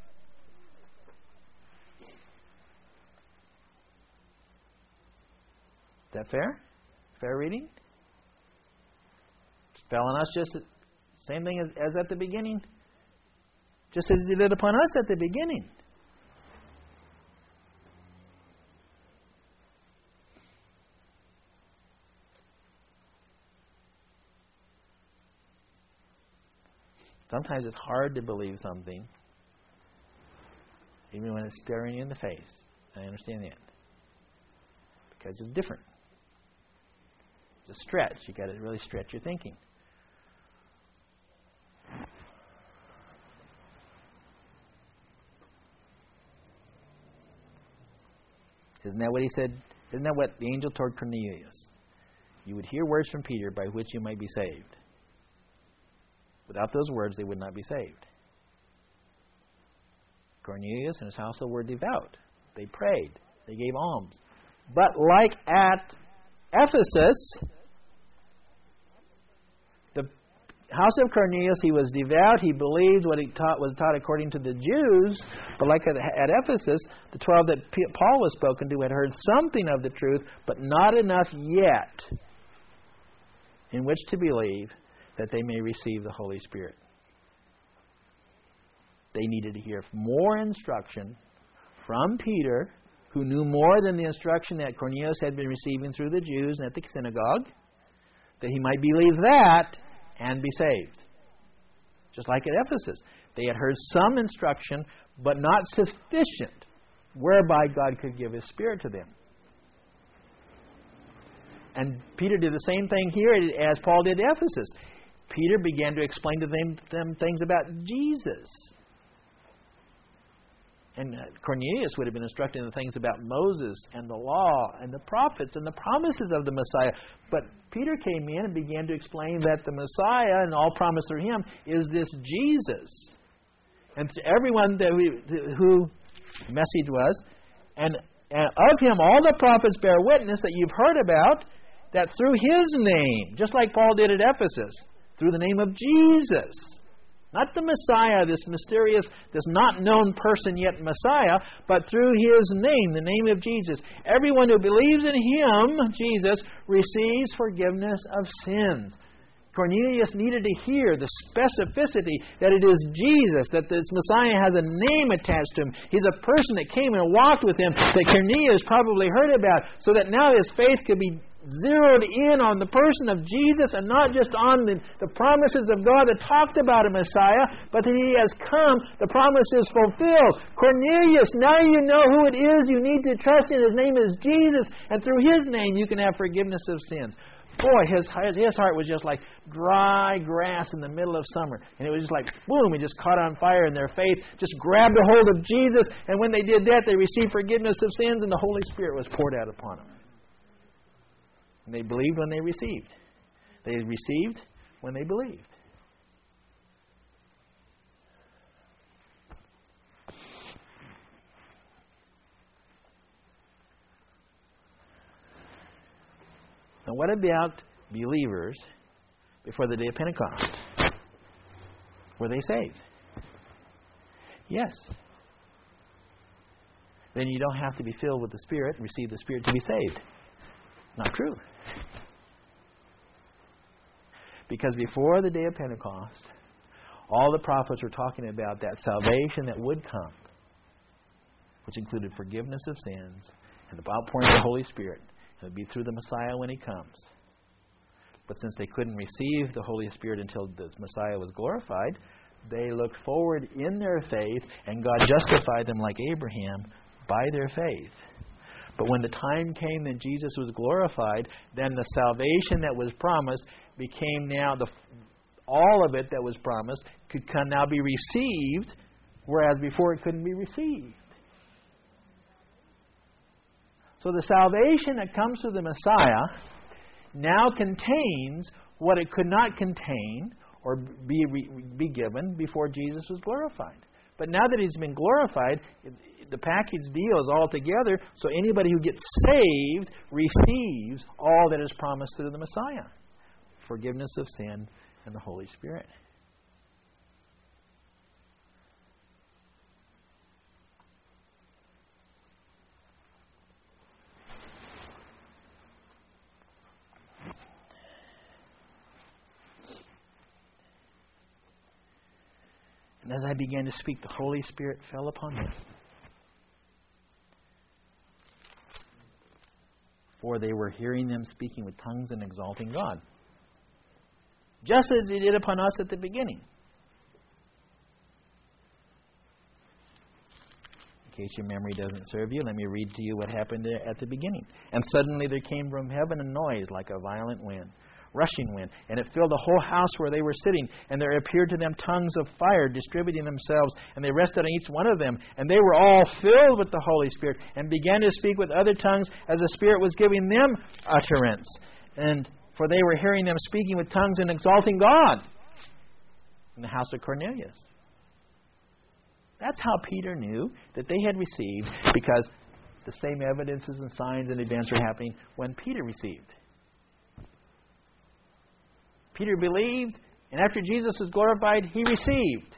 Is that fair? Fair reading? Fell on us just the same thing as, as at the beginning. Just as He did upon us at the beginning. Sometimes it's hard to believe something, even when it's staring you in the face. I understand that. Because it's different. It's a stretch. You've got to really stretch your thinking. Isn't that what he said? Isn't that what the angel told Cornelius? You would hear words from Peter by which you might be saved. Without those words, they would not be saved. Cornelius and his household were devout. They prayed. They gave alms. But like at Ephesus, house of Cornelius, he was devout. He believed what he taught was taught according to the Jews. But like at, at Ephesus, the twelve that P- Paul was spoken to had heard something of the truth, but not enough yet in which to believe that they may receive the Holy Spirit. They needed to hear more instruction from Peter, who knew more than the instruction that Cornelius had been receiving through the Jews and at the synagogue, that he might believe that and be saved. Just like at Ephesus. They had heard some instruction, but not sufficient, whereby God could give His Spirit to them. And Peter did the same thing here as Paul did at Ephesus. Peter began to explain to them, them things about Jesus. And Cornelius would have been instructed in the things about Moses and the law and the prophets and the promises of the Messiah. But Peter came in and began to explain that the Messiah and all promised through Him is this Jesus. And to everyone that we, who message was, and, and of Him all the prophets bear witness that you've heard about, that through His name, just like Paul did at Ephesus, through the name of Jesus. Not the Messiah, this mysterious, this not known person yet Messiah, but through His name, the name of Jesus. Everyone who believes in Him, Jesus, receives forgiveness of sins. Cornelius needed to hear the specificity that it is Jesus, that this Messiah has a name attached to Him. He's a person that came and walked with Him that Cornelius probably heard about, so that now his faith could be zeroed in on the person of Jesus and not just on the, the promises of God that talked about a Messiah, but that He has come, the promise is fulfilled. Cornelius, now you know who it is you need to trust in. His name is Jesus, and through His name you can have forgiveness of sins. Boy, his, his heart was just like dry grass in the middle of summer. And it was just like, boom, it just caught on fire, and their faith just grabbed a hold of Jesus. And when they did that, they received forgiveness of sins, and the Holy Spirit was poured out upon them. And they believed when they received. They received when they believed. Now, what about believers before the day of Pentecost? Were they saved? Yes. Then you don't have to be filled with the Spirit and receive the Spirit to be saved. Not true. Because before the day of Pentecost, all the prophets were talking about that salvation that would come, which included forgiveness of sins and the outpouring of the Holy Spirit. It would be through the Messiah when He comes. But since they couldn't receive the Holy Spirit until the Messiah was glorified, they looked forward in their faith, and God justified them like Abraham by their faith. But when the time came that Jesus was glorified, then the salvation that was promised became now, the all of it that was promised could come now be received, whereas before it couldn't be received. So the salvation that comes through the Messiah now contains what it could not contain or be be given before Jesus was glorified. But now that He's been glorified, the package deal is all together, so anybody who gets saved receives all that is promised through the Messiah. Forgiveness of sin and the Holy Spirit. And as I began to speak, the Holy Spirit fell upon them. For they were hearing them speaking with tongues and exalting God. Just as He did upon us at the beginning. In case your memory doesn't serve you, let me read to you what happened there at the beginning. And suddenly there came from heaven a noise like a violent wind, rushing wind, and it filled the whole house where they were sitting. And there appeared to them tongues of fire distributing themselves, and they rested on each one of them. And they were all filled with the Holy Spirit, and began to speak with other tongues as the Spirit was giving them utterance. And for they were hearing them speaking with tongues and exalting God in the house of Cornelius. That's how Peter knew that they had received, because the same evidences and signs and events were happening when Peter received. Peter believed, And after Jesus was glorified, he received.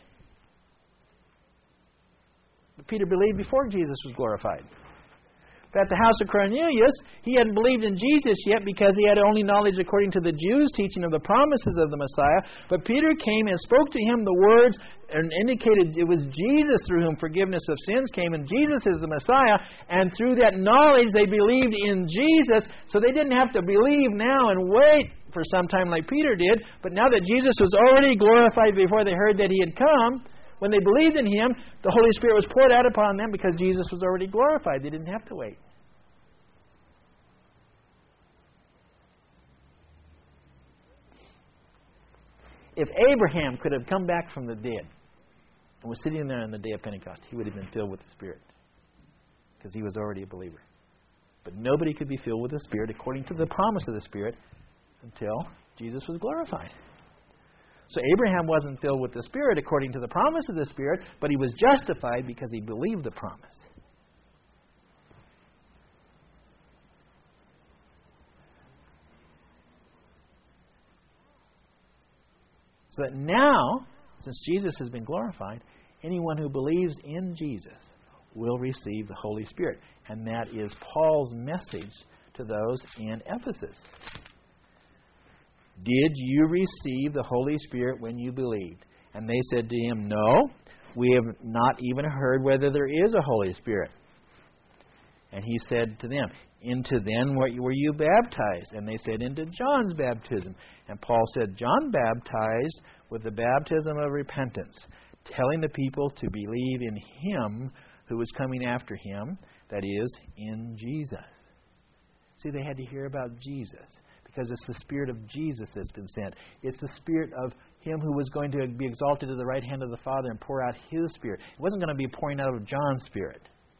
But Peter believed before Jesus was glorified. But at the house of Cornelius, he hadn't believed in Jesus yet because he had only knowledge according to the Jews' teaching of the promises of the Messiah. But Peter came and spoke to him the words and indicated it was Jesus through whom forgiveness of sins came, and Jesus is the Messiah. And through that knowledge, they believed in Jesus. So they didn't have to believe now and wait for some time like Peter did. But now that Jesus was already glorified before they heard that he had come, when they believed in him, the Holy Spirit was poured out upon them because Jesus was already glorified. They didn't have to wait. If Abraham could have come back from the dead and was sitting there on the day of Pentecost, he would have been filled with the Spirit because he was already a believer. But nobody could be filled with the Spirit according to the promise of the Spirit until Jesus was glorified. So Abraham wasn't filled with the Spirit according to the promise of the Spirit, but he was justified because he believed the promise. So that now, since Jesus has been glorified, anyone who believes in Jesus will receive the Holy Spirit. And that is Paul's message to those in Ephesus. Did you receive the Holy Spirit when you believed? And they said to him, no, we have not even heard whether there is a Holy Spirit. And he said to them, into then what were you baptized? And they said, into John's baptism. And Paul said, John baptized with the baptism of repentance, telling the people to believe in him who was coming after him, that is, in Jesus. See, they had to hear about Jesus because it's the Spirit of Jesus that's been sent. It's the Spirit of him who was going to be exalted to the right hand of the Father and pour out his Spirit. It wasn't going to be pouring out of John's Spirit.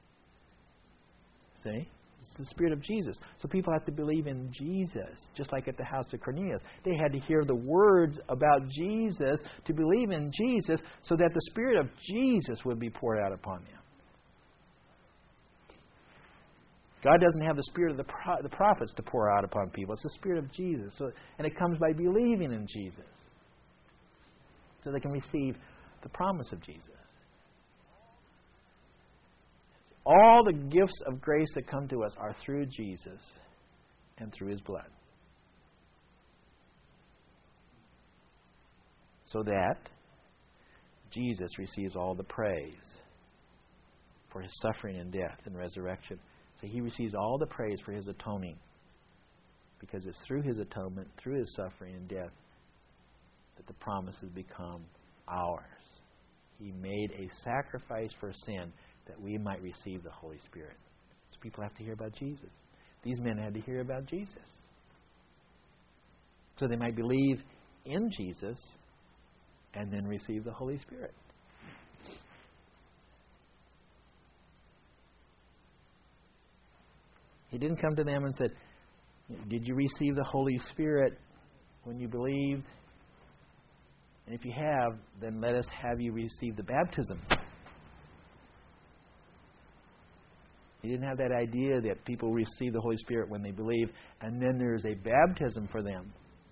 See? It's the Spirit of Jesus. So people have to believe in Jesus, just like at the house of Cornelius. They had to hear the words about Jesus to believe in Jesus so that the Spirit of Jesus would be poured out upon them. God doesn't have the spirit of the, pro- the prophets to pour out upon people. It's the Spirit of Jesus. So, and it comes by believing in Jesus so they can receive the promise of Jesus. All the gifts of grace that come to us are through Jesus and through his blood. So that Jesus receives all the praise for his suffering and death and resurrection. So he receives all the praise for his atoning. Because it's through his atonement, through his suffering and death, that the promises become ours. He made a sacrifice for sin that we might receive the Holy Spirit. So people have to hear about Jesus. These men had to hear about Jesus. So they might believe in Jesus and then receive the Holy Spirit. He didn't come to them and said, did you receive the Holy Spirit when you believed? And if you have, then let us have you receive the baptism. He didn't have that idea that people receive the Holy Spirit when they believe, and then there's a baptism for them.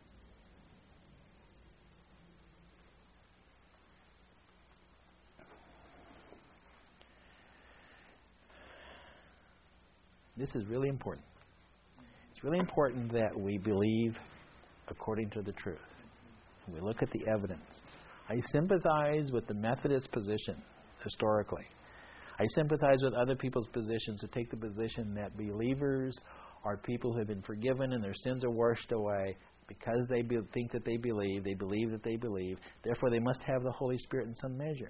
This is really important. It's really important that we believe according to the truth. We look at the evidence. I sympathize with the Methodist position historically. I sympathize with other people's positions who take the position that believers are people who have been forgiven and their sins are washed away because they be, think that they believe, they believe that they believe, therefore they must have the Holy Spirit in some measure.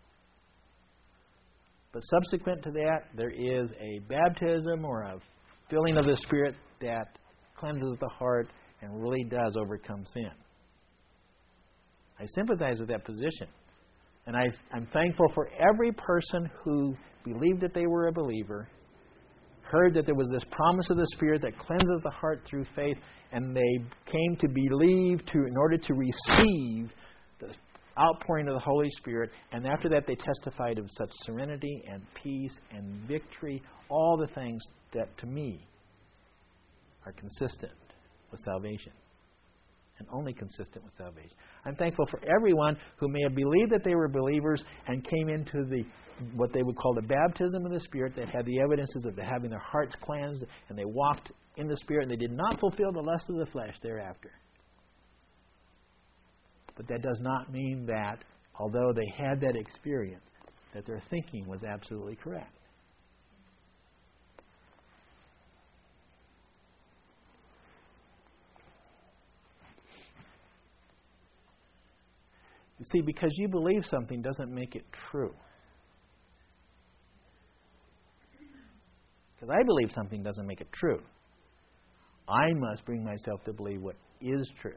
But subsequent to that, there is a baptism or a filling of the Spirit that cleanses the heart and really does overcome sin. I sympathize with that position. And I, I'm thankful for every person who believed that they were a believer, heard that there was this promise of the Spirit that cleanses the heart through faith, and they came to believe to in order to receive the outpouring of the Holy Spirit. And after that, they testified of such serenity and peace and victory, all the things that, to me, are consistent with salvation and only consistent with salvation. I'm thankful for everyone who may have believed that they were believers and came into the what they would call the baptism of the Spirit, that had the evidences of having their hearts cleansed, and they walked in the Spirit, and they did not fulfill the lust of the flesh thereafter. But that does not mean that, although they had that experience, that their thinking was absolutely correct. You see, because you believe something doesn't make it true. Because I believe something doesn't make it true. I must bring myself to believe what is true.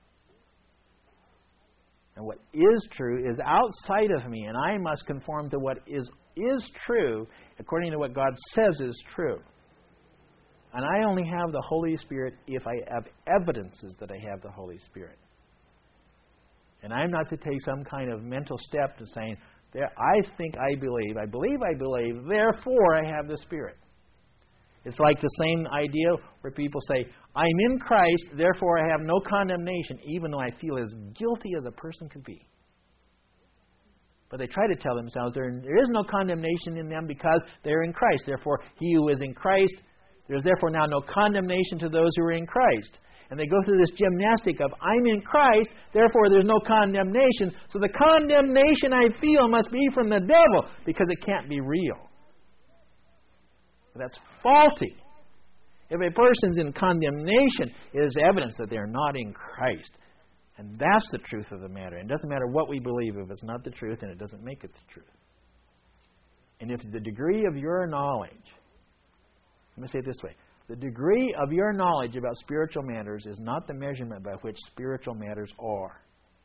And what is true is outside of me, and I must conform to what is is true according to what God says is true. And I only have the Holy Spirit if I have evidences that I have the Holy Spirit. And I'm not to take some kind of mental step to saying, "There, I think I believe, I believe I believe, therefore I have the Spirit." It's like the same idea where people say, "I'm in Christ, therefore I have no condemnation," even though I feel as guilty as a person could be. But they try to tell themselves there, there is no condemnation in them because they're in Christ. Therefore, he who is in Christ, there's therefore now no condemnation to those who are in Christ. And they go through this gymnastic of, I'm in Christ, therefore there's no condemnation. So the condemnation I feel must be from the devil because it can't be real. That's faulty. If a person's in condemnation, it is evidence that they're not in Christ. And that's the truth of the matter. And it doesn't matter what we believe. If it's not the truth, then it doesn't make it the truth. And if the degree of your knowledge, let me say it this way, the degree of your knowledge about spiritual matters is not the measurement by which spiritual matters are.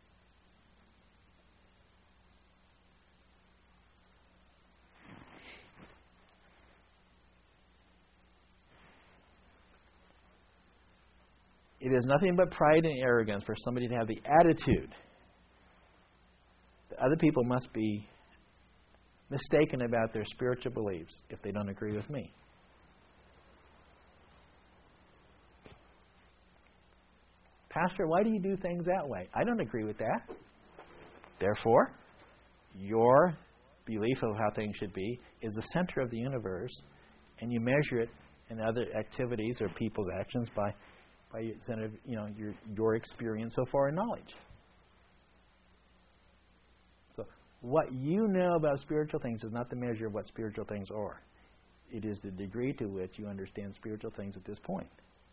It is nothing but pride and arrogance for somebody to have the attitude that other people must be mistaken about their spiritual beliefs if they don't agree with me. Pastor, why do you do things that way? I don't agree with that. Therefore, your belief of how things should be is the center of the universe, and you measure it in other activities or people's actions by by you know your your experience so far in knowledge. So what you know about spiritual things is not the measure of what spiritual things are. It is the degree to which you understand spiritual things at this point.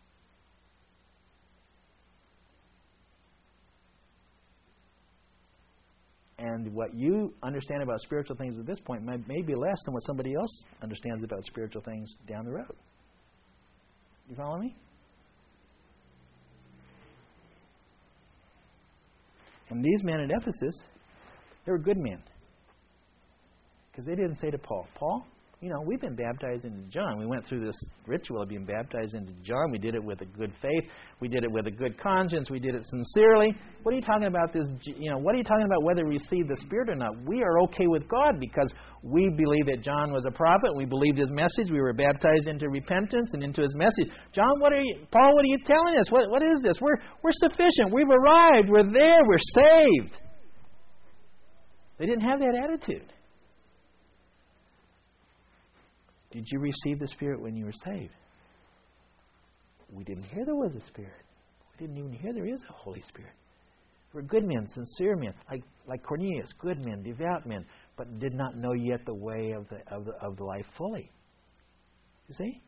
And what you understand about spiritual things at this point may, may be less than what somebody else understands about spiritual things down the road. You follow me? And these men at Ephesus, they were good men. Because they didn't say to Paul, Paul, you know, we've been baptized into John. We went through this ritual of being baptized into John. We did it with a good faith. We did it with a good conscience. We did it sincerely. What are you talking about this, you know, what are you talking about whether we receive the Spirit or not? We are okay with God because we believe that John was a prophet. We believed his message. We were baptized into repentance and into his message. John, what are you, Paul, what are you telling us? What, what is this? We're, we're sufficient. We've arrived. We're there. We're saved. They didn't have that attitude. Did you receive the Spirit when you were saved? We didn't hear there was a Spirit. We didn't even hear there is a Holy Spirit. We're good men, sincere men, like like Cornelius, good men, devout men, but did not know yet the way of the of the, of the life fully. You see?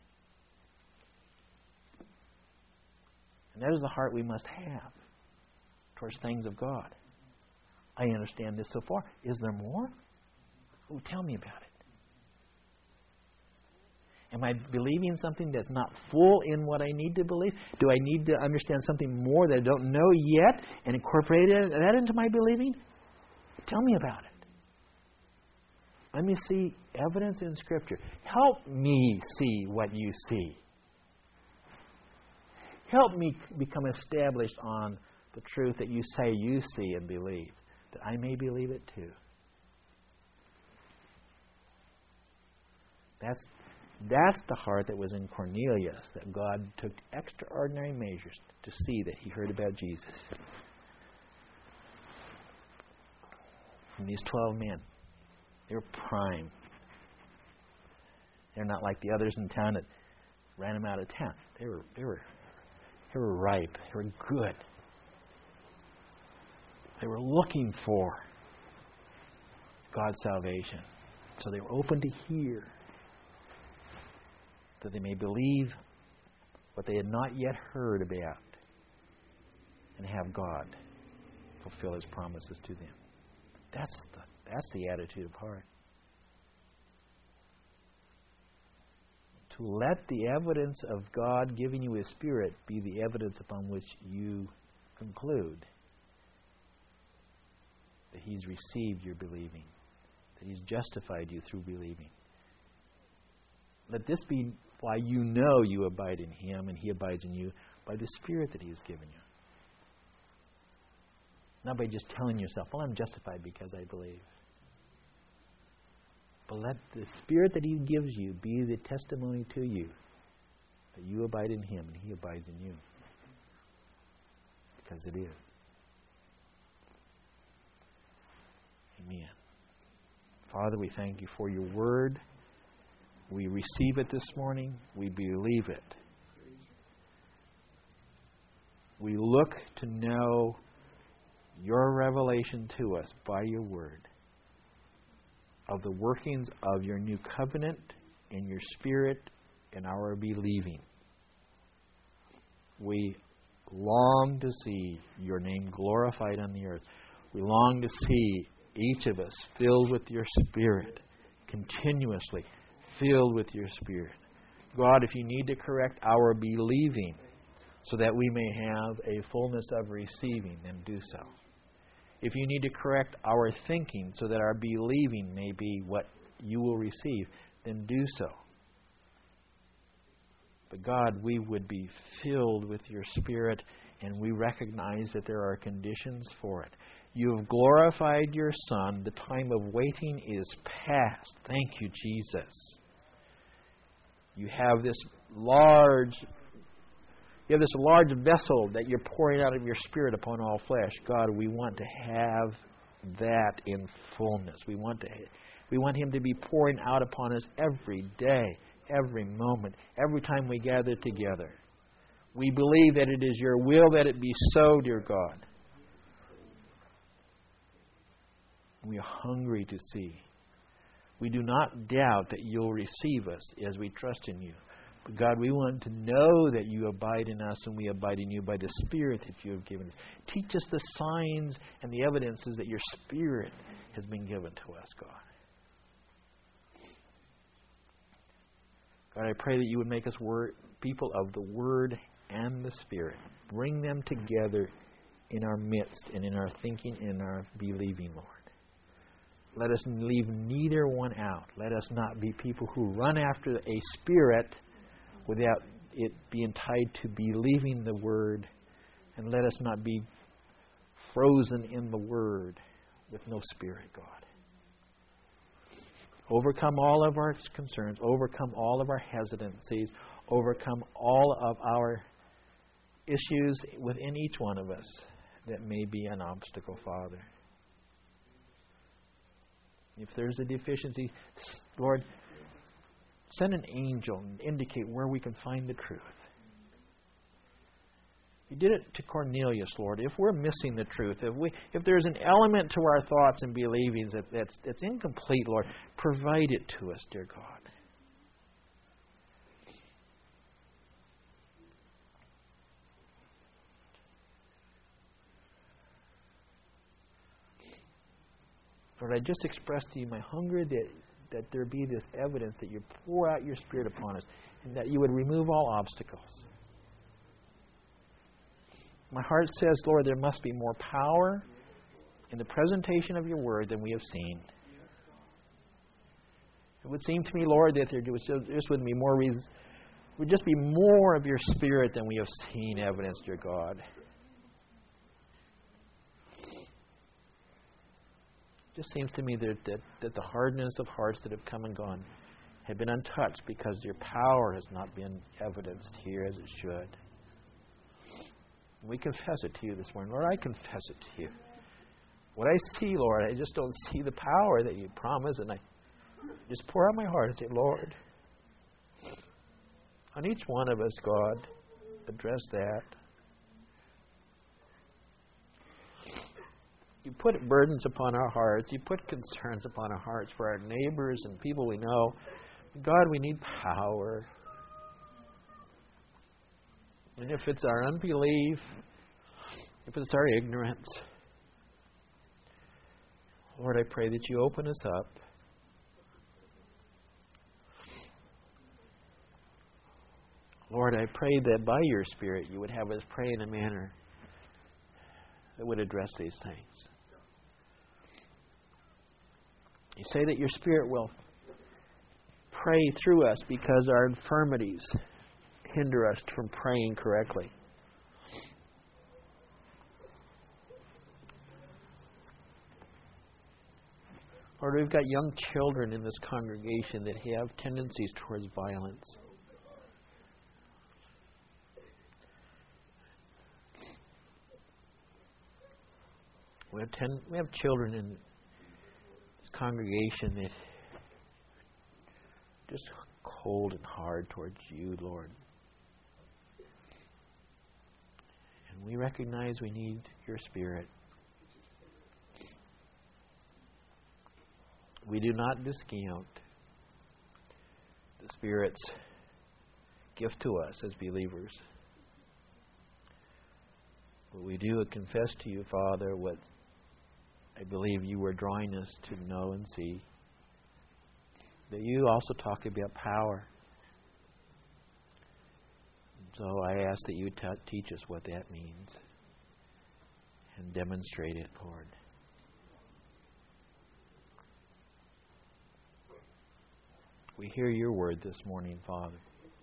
And that is the heart we must have towards things of God. I understand this so far. Is there more? Oh, tell me about it. Am I believing something that's not full in what I need to believe? Do I need to understand something more that I don't know yet and incorporate that into my believing? Tell me about it. Let me see evidence in Scripture. Help me see what you see. Help me become established on the truth that you say you see and believe, that I may believe it too. That's That's the heart that was in Cornelius, that God took extraordinary measures to see that he heard about Jesus. And these twelve men, they were prime. They're not like the others in town that ran them out of town. They were, they were, they were ripe. They were good. They were looking for God's salvation. So they were open to hear, that they may believe what they had not yet heard about and have God fulfill His promises to them. That's the, that's the attitude of heart. To let the evidence of God giving you His Spirit be the evidence upon which you conclude that He's received your believing, that He's justified you through believing. Let this be why you know you abide in Him and He abides in you, by the Spirit that He has given you. Not by just telling yourself, well, I'm justified because I believe. But let the Spirit that He gives you be the testimony to you that you abide in Him and He abides in you. Because it is. Amen. Father, we thank You for Your Word. We receive it this morning. We believe it. We look to know Your revelation to us by Your Word of the workings of Your new covenant and Your Spirit in our believing. We long to see Your name glorified on the earth. We long to see each of us filled with Your Spirit, continuously filled with Your Spirit. God, if You need to correct our believing so that we may have a fullness of receiving, then do so. If You need to correct our thinking so that our believing may be what You will receive, then do so. But God, we would be filled with Your Spirit, and we recognize that there are conditions for it. You have glorified Your Son. The time of waiting is past. Thank You, Jesus. You have this large You have this large vessel that You're pouring out of Your Spirit upon all flesh. God, we want to have that in fullness. We want to, we want Him to be pouring out upon us every day, every moment, every time we gather together. We believe that it is Your will that it be so, dear God. We are hungry to see. We do not doubt that You'll receive us as we trust in You. But God, we want to know that You abide in us and we abide in You by the Spirit that You have given us. Teach us the signs and the evidences that Your Spirit has been given to us, God. God, I pray that You would make us word, people of the Word and the Spirit. Bring them together in our midst and in our thinking and in our believing, Lord. Let us leave neither one out. Let us not be people who run after a spirit without it being tied to believing the Word. And let us not be frozen in the Word with no Spirit, God. Overcome all of our concerns. Overcome all of our hesitancies. Overcome all of our issues within each one of us that may be an obstacle, Father. If there's a deficiency, Lord, send an angel and indicate where we can find the truth. You did it to Cornelius, Lord. If we're missing the truth, if we, if there's an element to our thoughts and believings that, that's, that's incomplete, Lord, provide it to us, dear God. Lord, I just expressed to You my hunger that, that there be this evidence that You pour out Your Spirit upon us and that You would remove all obstacles. My heart says, Lord, there must be more power in the presentation of Your Word than we have seen. It would seem to me, Lord, that there just would be more reason, would just be more of Your Spirit than we have seen evidence, dear God. It just seems to me that, that, that the hardness of hearts that have come and gone have been untouched because your power has not been evidenced here as it should. We confess it to you this morning. Lord, I confess it to you. What I see, Lord, I just don't see the power that you promise, and I just pour out my heart and say, Lord, on each one of us, God, address that. You put burdens upon our hearts. You put concerns upon our hearts for our neighbors and people we know. God, we need power. And if it's our unbelief, if it's our ignorance, Lord, I pray that you open us up. Lord, I pray that by your Spirit you would have us pray in a manner that would address these things. You say that your Spirit will pray through us because our infirmities hinder us from praying correctly. Lord, we've got young children in this congregation that have tendencies towards violence. We have, ten, we have children in this congregation that are just cold and hard towards you, Lord. And we recognize we need your Spirit. We do not discount the Spirit's gift to us as believers. But we do confess to you, Father, what I believe you were drawing us to know and see. That you also talk about power. So I ask that you t- teach us what that means and demonstrate it, Lord. We hear your word this morning, Father.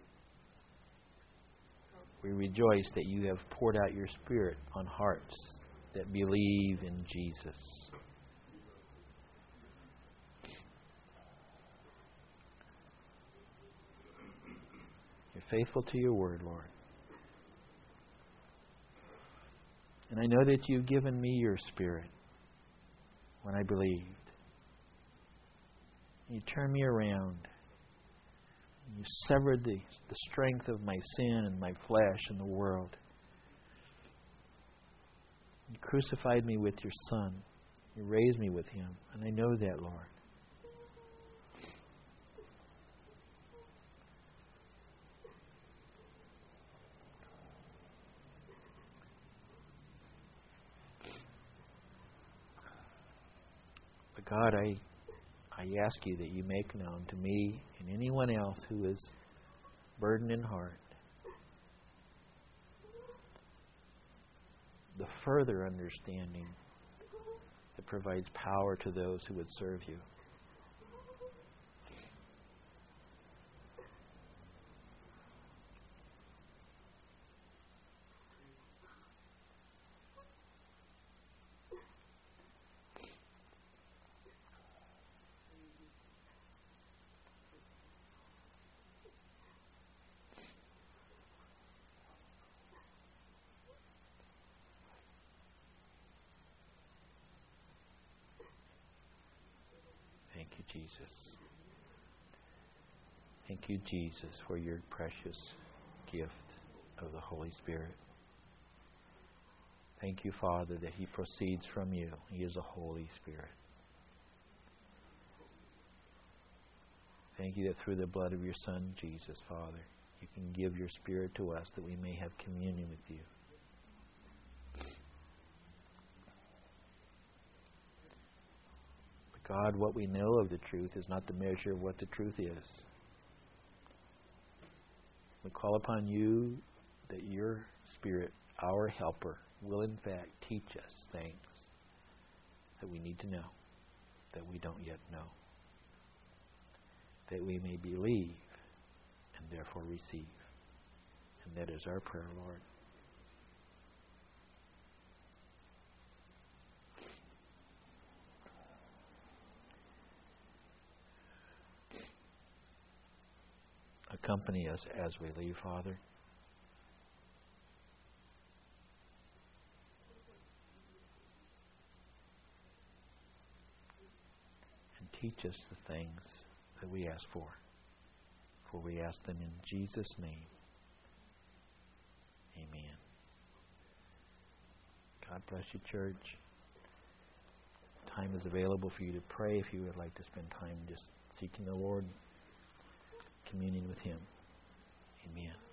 We rejoice that you have poured out your Spirit on hearts that believe in Jesus. You're faithful to your word, Lord. And I know that you've given me your Spirit when I believed. You turned me around. You severed the, the strength of my sin and my flesh and the world. You crucified me with your Son. You raised me with him. And I know that, Lord. But God, I I ask you that you make known to me and anyone else who is burdened in heart the further understanding that provides power to those who would serve you. Thank you, Jesus. Thank you, Jesus, for your precious gift of the Holy Spirit. Thank you, Father, that he proceeds from you. He is a Holy Spirit. Thank you that through the blood of your Son, Jesus, Father, you can give your Spirit to us that we may have communion with you. God, what we know of the truth is not the measure of what the truth is. We call upon you that your Spirit, our helper, will in fact teach us things that we need to know, that we don't yet know, that we may believe and therefore receive. And that is our prayer, Lord. accompany us as we leave, Father. And teach us the things that we ask for. For we ask them in Jesus' name. Amen. God bless you, church. Time is available for you to pray if you would like to spend time just seeking the Lord, communing with Him. Amen.